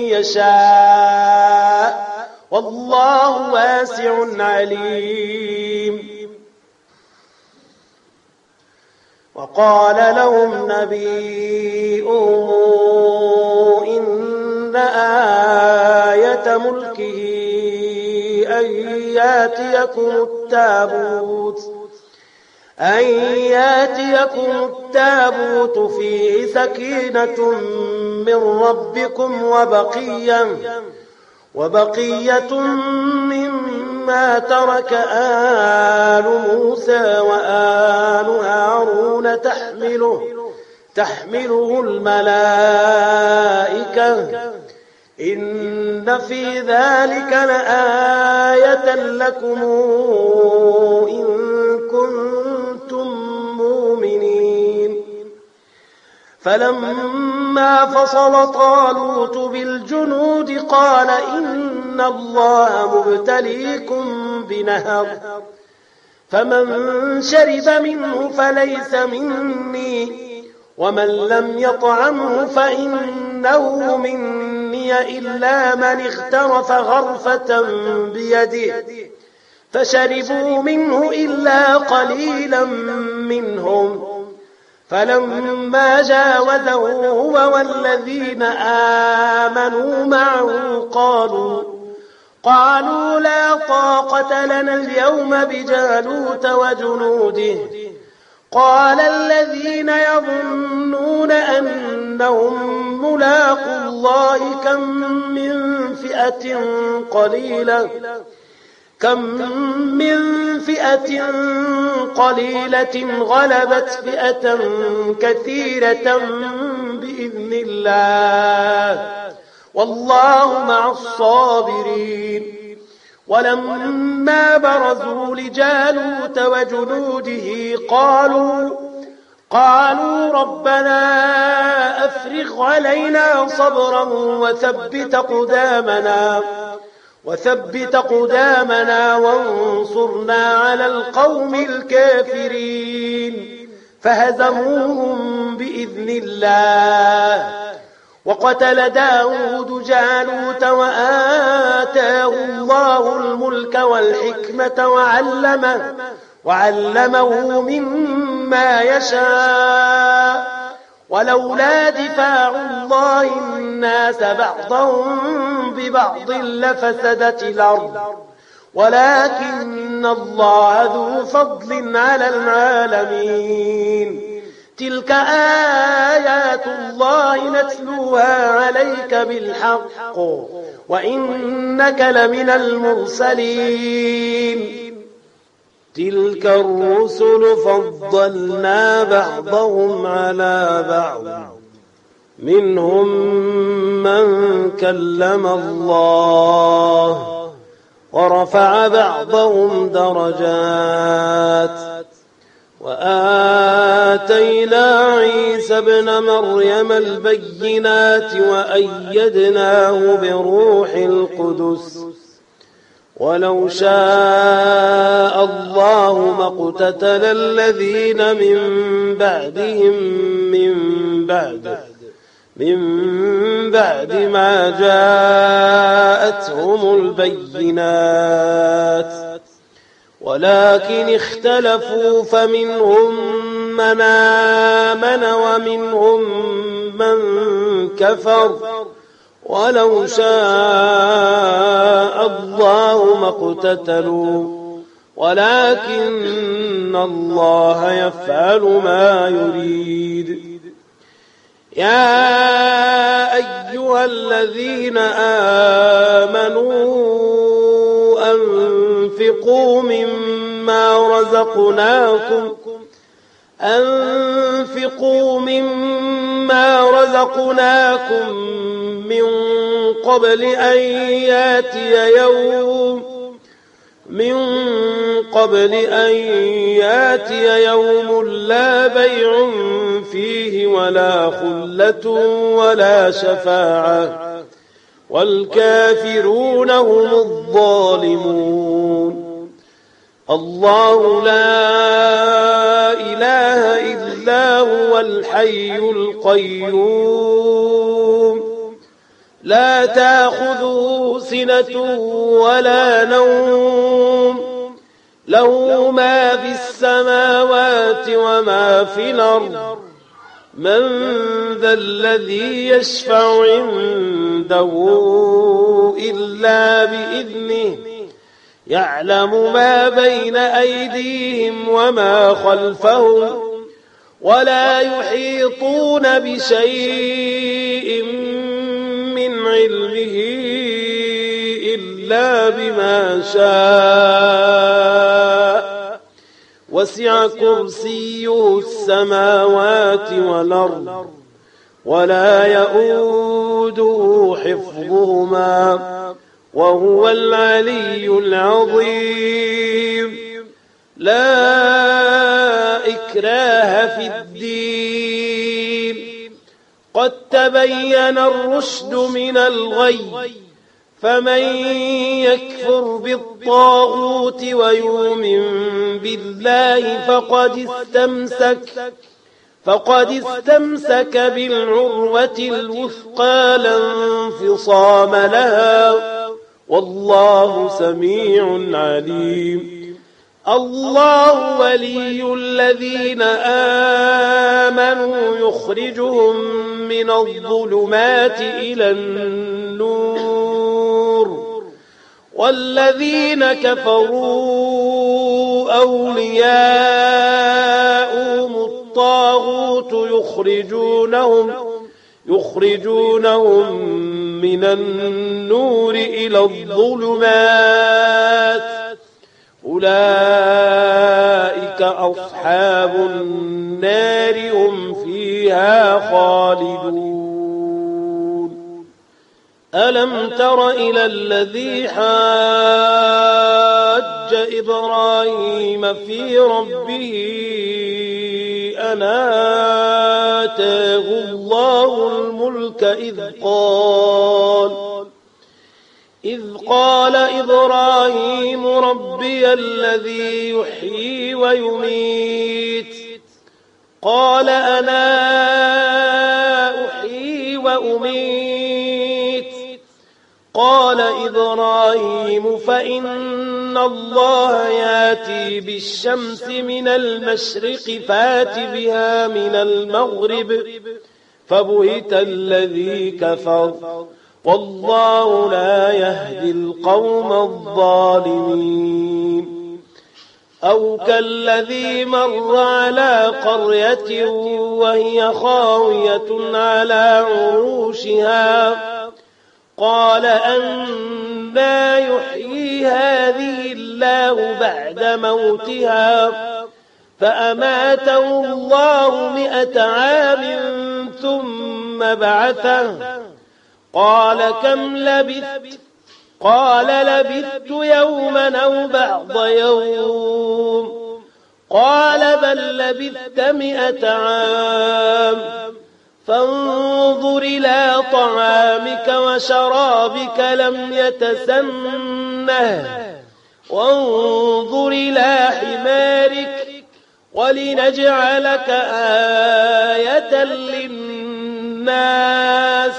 يشاء والله واسع عليم وقال لهم نبيهم إن آية ملكه أن ياتيكم التابوت أن ياتيكم التابوت فيه سكينة من ربكم وبقية وبقية مما ترك آل موسى وآل هارون تحمله تحمله الملائكة إن في ذلك لآية لكم إن كنتم مؤمنين فلما ولما فصل طالوت بالجنود قال إن الله مبتليكم بنهر فمن شرب منه فليس مني ومن لم يطعمه فإنه مني إلا من اغترف غرفة بيده فشربوا منه إلا قليلا منهم فلما جاوزه هو والذين آمنوا معه قالوا قالوا لا طاقة لنا اليوم بجالوت وجنوده قال الذين يظنون أنهم ملاقو الله كم من فئة قليلة كم من فئة قليلة غلبت فئة كثيرة بإذن الله والله مع الصابرين ولما برزوا لجالوت وجنوده قالوا قالوا ربنا أفرغ علينا صبرا وثبت قدامنا وثبت قدامنا وانصرنا على القوم الكافرين فهزموهم بإذن الله وقتل داود جالوت وآتاه الله الملك والحكمة وعلمه, وعلمه مما يشاء ولولا دفاع الله الناس بعضهم ببعض لفسدت الأرض ولكن الله ذو فضل على العالمين تلك آيات الله نتلوها عليك بالحق وإنك لمن المرسلين تلك الرسل فضلنا بعضهم على بعض منهم من كلم الله ورفع بعضهم درجات وآتينا عيسى ابن مريم البينات وأيدناه بروح القدس ولو شاء الله ما اقتتل الذين من بعدهم من بعد من بعد ما جاءتهم البينات ولكن اختلفوا فمنهم من آمن ومنهم من كفر ولو شاء الله ما اقتتلوا ولكن الله يفعل ما يريد يا أيها الذين آمنوا أنفقوا مما رزقناكم أنفقوا مما رزقناكم من قبل أن ياتي يوم من قبل أن ياتي يوم لا بيع فيه ولا خلة ولا شفاعة والكافرون هم الظالمون الله لا إله إلا هو الحي القيوم لا تأخذه سنة ولا نوم له ما في السماوات وما في الأرض من ذا الذي يشفع عنده إلا بإذنه يعلم ما بين أيديهم وما خلفهم ولا يحيطون بشيء من علمه إلا بما شاء وسع كرسيه السماوات والأرض ولا يؤوده حفظهما وهو العلي العظيم لا إكراه في الدين قد تبين الرشد من الغي فمن يكفر بالطاغوت ويؤمن بالله فقد استمسك فقد استمسك بالعروة الوثقى لا انفصام لها والله سميع عليم. الله ولي الذين آمنوا يخرجهم من الظلمات إلى النور والذين كفروا أولياؤهم الطاغوت يخرجونهم يخرجونهم من النور إلى الظلمات أولئك أصحاب النار هم فيها خالدون. ألم تر إلى الذي حاج إبراهيم في ربه أن آتاه الله الملك إذ قال إذ قال إبراهيم ربي الذي يحيي ويميت قال أنا أحيي وأميت قال إبراهيم فإن الله ياتي بالشمس من المشرق فات بها من المغرب فبهت الذي كفر والله لا يهدي القوم الظالمين. أو كالذي مر على قرية وهي خاوية على عروشها قال أنى يحيي هذه الله بعد موتها فأماته الله مئة عام ثم بعثه قال كم لبثت قال لبثت يوما أو بعض يوم قال بل لبثت مئة عام فانظر إلى طعامك وشرابك لم يتسنه وانظر إلى حمارك ولنجعلك آية للناس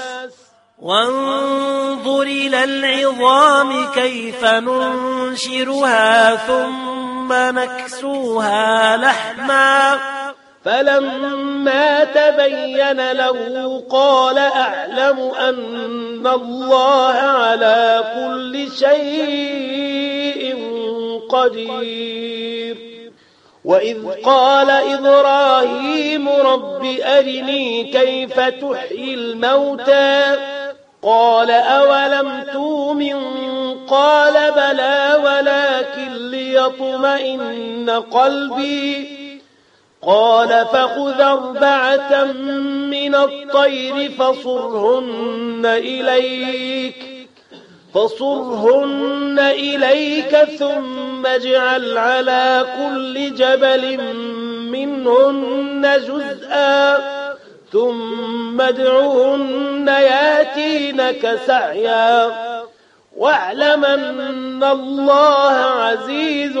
وانظر إلى العظام كيف ننشرها ثم نكسوها لحما فلما تبين له قال أعلم أن الله على كل شيء قدير. وإذ قال إبراهيم رب أرني كيف تحيي الموتى قال أولم تؤمن قال بلى ولكن ليطمئن قلبي قال فخذ أربعة من الطير فصرهن إليك فصرهن إليك ثم اجعل على كل جبل منهن جزءا ثم ادعهن ياتينك سعيا واعلم أن الله عزيز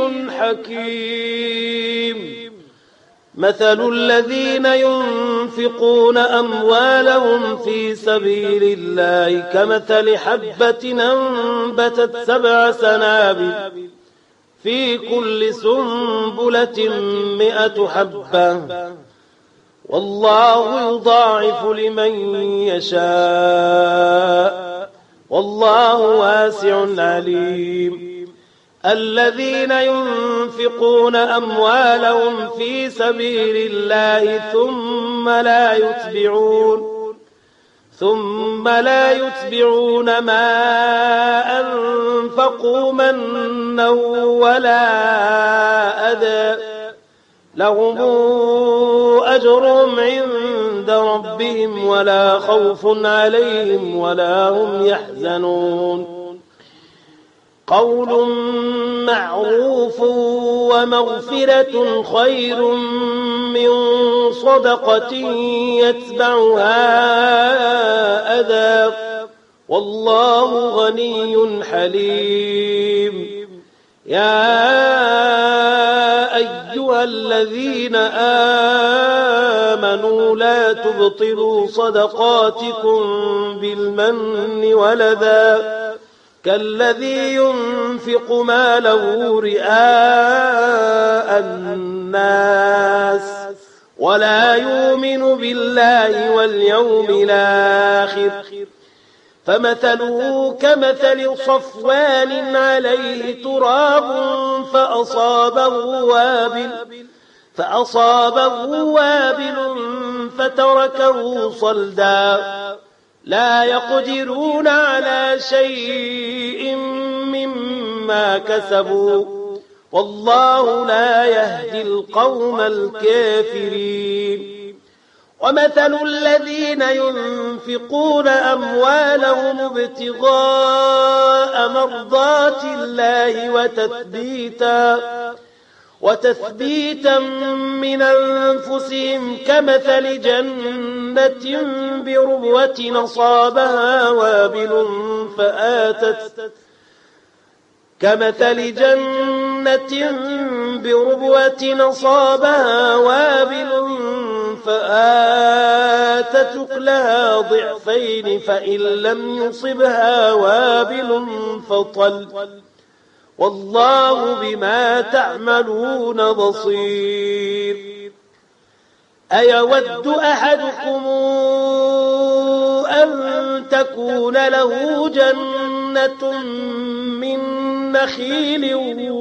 حكيم. مثل الذين ينفقون أموالهم في سبيل الله كمثل حبة أنبتت سبع سنابل في كل سنبلة مئة حبة والله يضاعف لمن يشاء والله واسع عليم. الذين ينفقون أموالهم في سبيل الله ثم لا يتبعون ثم لا يتبعون ما أنفقوا منا ولا أذى لهم أجرهم عند ربهم ولا خوف عليهم ولا هم يحزنون. قول معروف ومغفرة خير من صدقة يتبعها أذى والله غني حليم. يا أيها الذين آمنوا لا تبطلوا صدقاتكم بالمن والأذى كالذي ينفق ماله رئاء الناس ولا يؤمن بالله واليوم الآخر فمثله كمثل صفوان عليه تراب فأصابه وابل فأصابه وابل فتركه صلدا لا يقدرون على شيء مما كسبوا والله لا يهدي القوم الكافرين. ومثل الذين ينفقون أموالهم ابتغاء مرضات الله وتثبيتا وتثبيتا من أنفسهم كمثل جنة بربوة أصابها وابل فآتت كمثل جنة بربوة أصابها وابل فآتت أكلها ضعفين فإن لم يصبها وابل فطل والله بما تعملون بصير. أيود أحدكم أن تكون له جنة من نخيل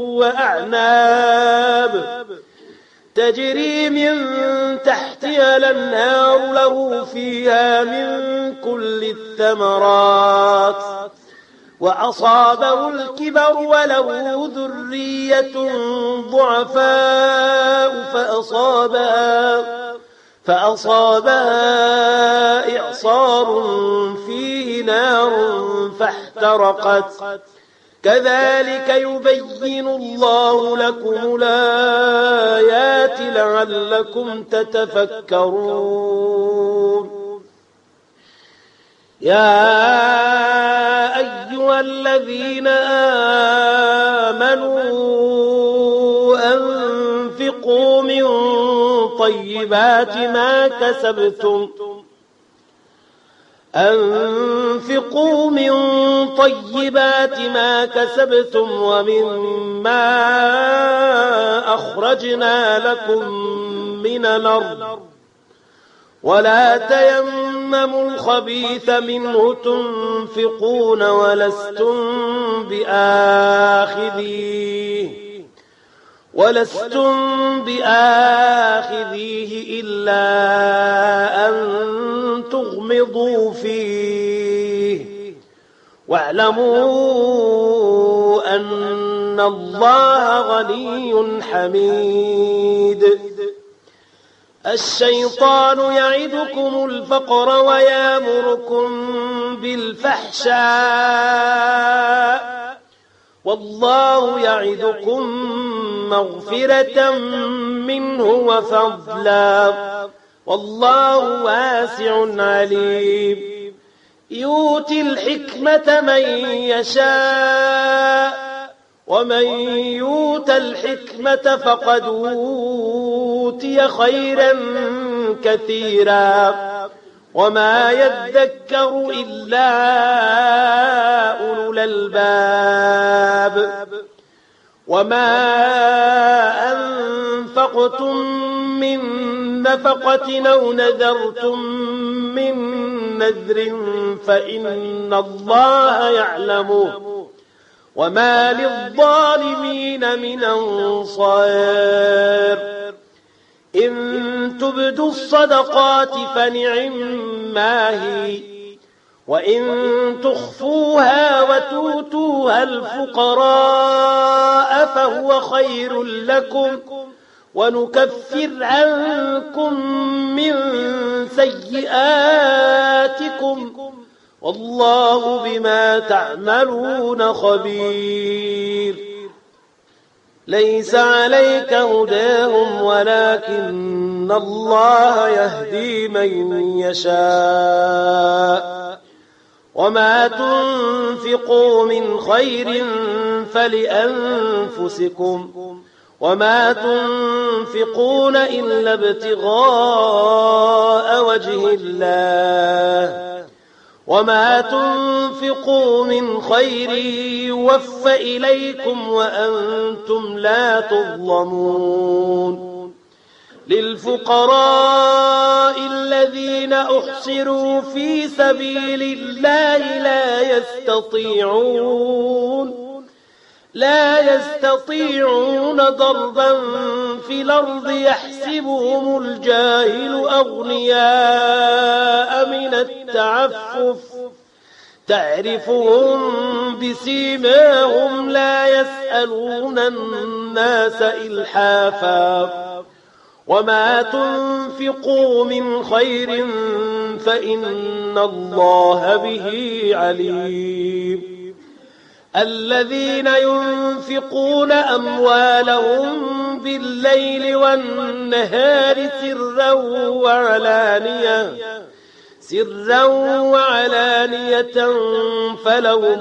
وأعناب تجري من تحتها الأنهار له فيها من كل الثمرات وأصابه الكبر وله ذرية ضعفاء فأصابها, فأصابها إعصار فيه نار فاحترقت كذلك يبين الله لكم الآيات لعلكم تتفكرون. يا أيها الذين آمنوا أنفقوا من طيبات ما كسبتم أنفقوا من طيبات ما كسبتم ومما أخرجنا لكم من الأرض ولا تيمموا الخبيث منه تنفقون ولستم بآخذيه ولستم بآخذيه إلا أن تغمضوا فيه واعلموا أن الله غني حميد. الشيطان يعدكم الفقر ويأمركم بالفحشاء والله يعدكم مغفرة منه وفضلا والله واسع عليم. يؤتي الحكمة من يشاء ومن يؤت الحكمة فقد أوتي خيرا كثيرا وما يذكر إلا أولو الألباب. وما أنفقتم من نفقة أو نذرتم من نذر فإن الله يعلمه وما للظالمين من أنصار. إن تبدوا الصدقات فنعما هي وإن تخفوها وتؤتوها الفقراء فهو خير لكم ونكفر عنكم من سيئاتكم والله بما تعملون خبير ليس عليك هداهم ولكن الله يهدي من يشاء وما تنفقوا من خير فلأنفسكم وما تنفقون إلا ابتغاء وجه الله وما تنفقوا من خير يوفى إليكم وأنتم لا تظلمون للفقراء الذين أحصروا في سبيل الله لا يستطيعون لا يستطيعون ضربا في الأرض يحسبهم الجاهل أغنياء من التعفف تعرفهم بسيماهم لا يسألون الناس إلحافا وما تنفقوا من خير فإن الله به عليم الذين ينفقون أموالهم بالليل والنهار سرا وعلانية سرا وعلانية فلهم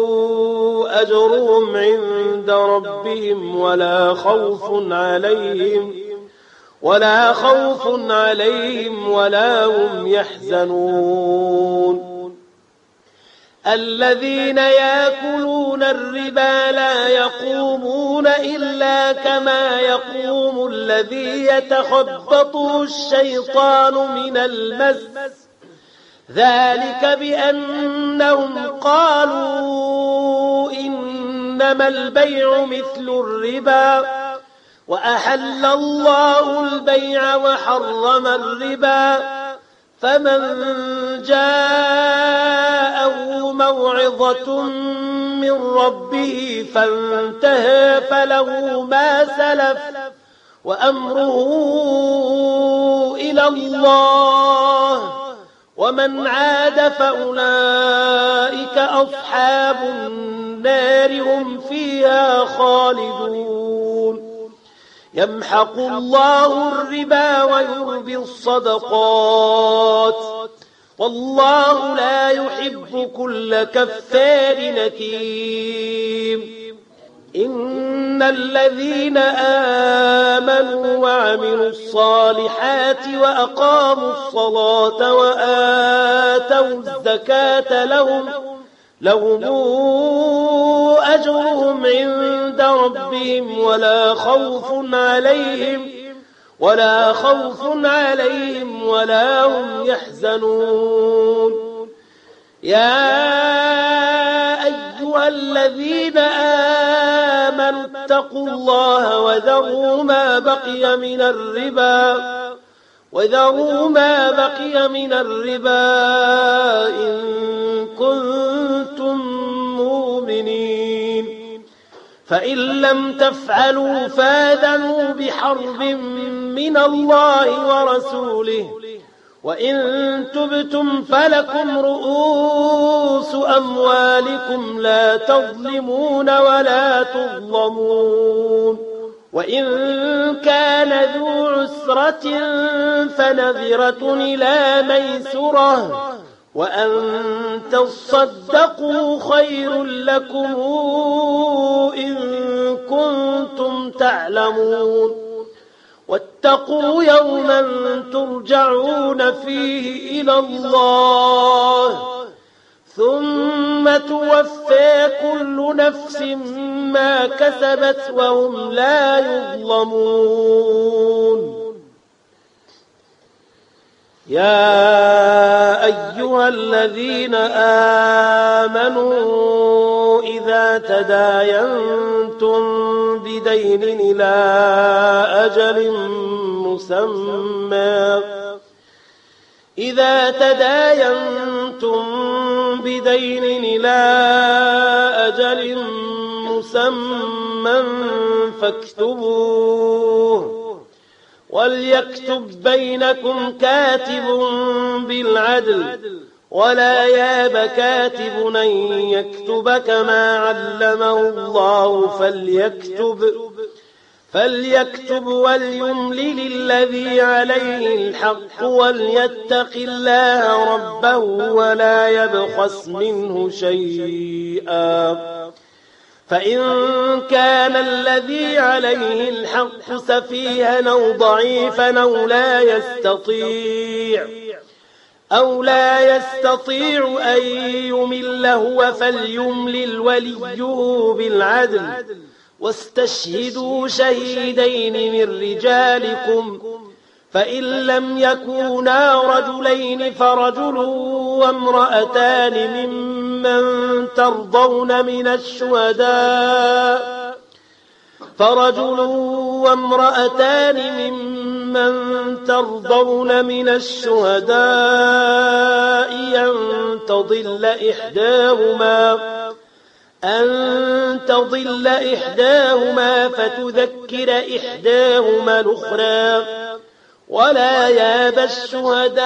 أجرهم عند ربهم ولا خوف عليهم ولا خوف عليهم ولا هم يحزنون الذين يأكلون الربا لا يقومون إلا كما يقوم الذي يتخبطه الشيطان من المس ذلك بأنهم قالوا إنما البيع مثل الربا وأحل الله البيع وحرم الربا فمن جاءه موعظة من ربه فانتهى فله ما سلف وأمره إلى الله ومن عاد فأولئك أصحاب النار هم فيها خالدون يمحق الله الربا ويربي الصدقات والله لا يحب كل كفار نكيم إن الذين آمنوا وعملوا الصالحات وأقاموا الصلاة وآتوا الزكاة لهم لهم أجرهم عند ربهم ولا خوف عليهم ولا خوف عليهم ولا هم يحزنون يا أيها الذين آمنوا اتقوا الله وذروا ما بقي من الربا وذروا ما بقي من الربا إن كنتم مؤمنين فإن لم تفعلوا فاذنوا بحرب من الله ورسوله وإن تبتم فلكم رؤوس أموالكم لا تظلمون ولا تظلمون وإن كان ذو عسرة فنذرة إلى ميسرة وأن تصدقوا خير لكم إن كنتم تعلمون واتقوا يوما ترجعون فيه إلى الله ثم توفى كل نفس ما كسبت وهم لا يظلمون يا أيها الذين آمنوا إذا تداينتم بدين إلى أجل مسمى إذا تداينتم بدين إلى أجل مسمى فاكتبوه وليكتب بينكم كاتب بالعدل ولا ياب كاتب أن يكتب كما علمه الله فليكتب فليكتب وليملل الذي عليه الحق وليتق الله ربه ولا يبخس منه شيئا فإن كان الذي عليه الحق سفيها أو ضعيفا أو لا يستطيع أو لا يستطيع أن يمل هو فليملل وليه بالعدل واستشهدوا شهيدين من رجالكم فإن لم يكونا رجلين فرجل وامرأتان ممن ترضون من الشهداء فرجل وامرأتان ممن ترضون من الشهداء أن تضل إحداهما أن تضل إحداهما فتذكر إحداهما الأخرى ولا ياب الشهداء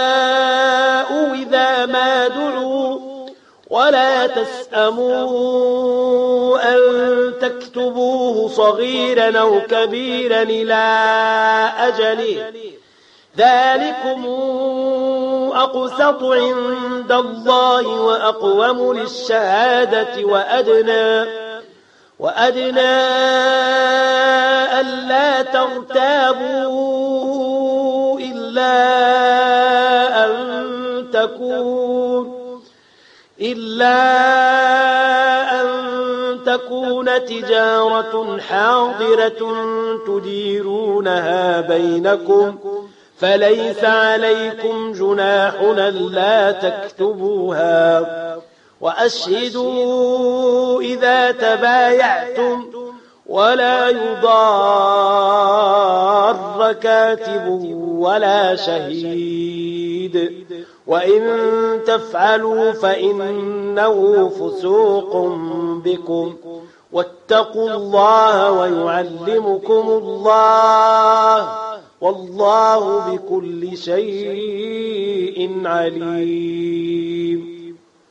إذا ما دعوا ولا تسأموا أن تكتبوه صغيرا أو كبيرا إلى أجله ذلكم أقسط عند الله وأقوم للشهادة وأدنى وأدنى ألا ترتابوا إلا أن تكون إلا أن تكون تجارة حاضرة تديرونها بينكم فليس عليكم جناح ألا تكتبوها وأشهدوا إذا تبايعتم ولا يضار كاتب ولا شهيد وإن تفعلوا فإنه فسوق بكم واتقوا الله ويعلمكم الله والله بكل شيء عليم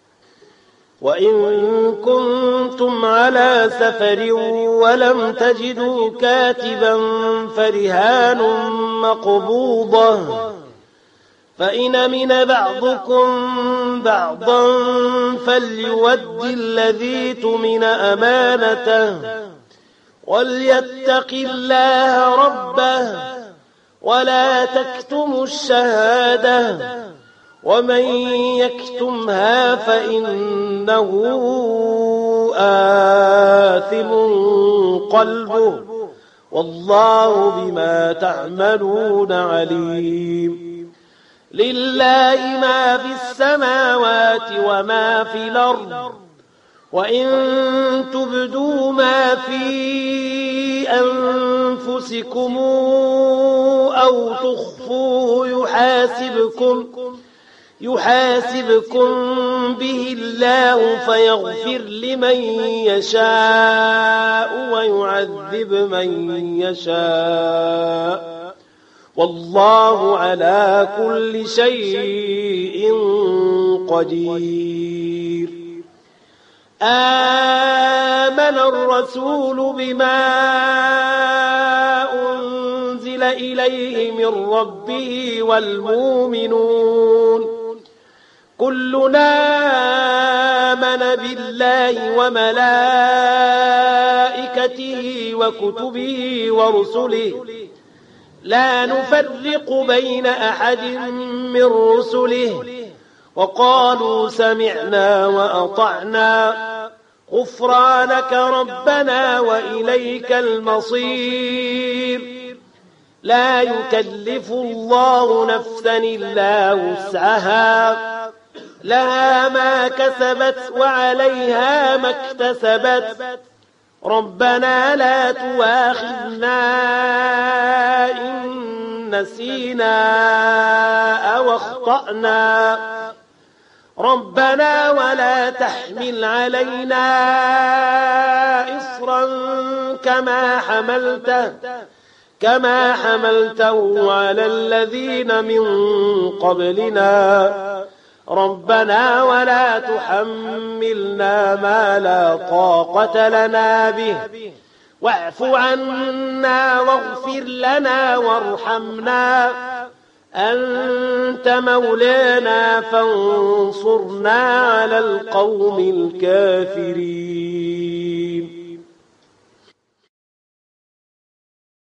وإن كنتم على سفر ولم تجدوا كاتبا فرهان مقبوضة فإن أمن بعضكم بعضا فليؤد الذي اؤتمن أمانته وليتق الله ربه ولا تكتموا الشهادة ومن يكتمها فإنه آثم قلبه والله بما تعملون عليم لله ما في السماوات وما في الأرض وإن تبدوا ما في أنفسكم أو تخفوه يحاسبكم يحاسبكم به الله فيغفر لمن يشاء ويعذب من يشاء والله على كل شيء قدير آمن الرسول بما أنزل إليه من ربه والمؤمنون كلنا آمن بالله وملائكته وكتبه ورسله لا نفرق بين أحد من رسله وقالوا سمعنا وأطعنا غفرانك ربنا وإليك المصير لا يكلف الله نفسا إلا وسعها لها ما كسبت وعليها ما اكتسبت ربنا لا تؤاخذنا إن نسينا أو أخطأنا ربنا ولا تحمل علينا إصرا كما حملته كما حملته على الذين من قبلنا ربنا ولا تحملنا ما لا طاقة لنا به واعف عنا واغفر لنا وارحمنا أنت مولانا فانصرنا على القوم الكافرين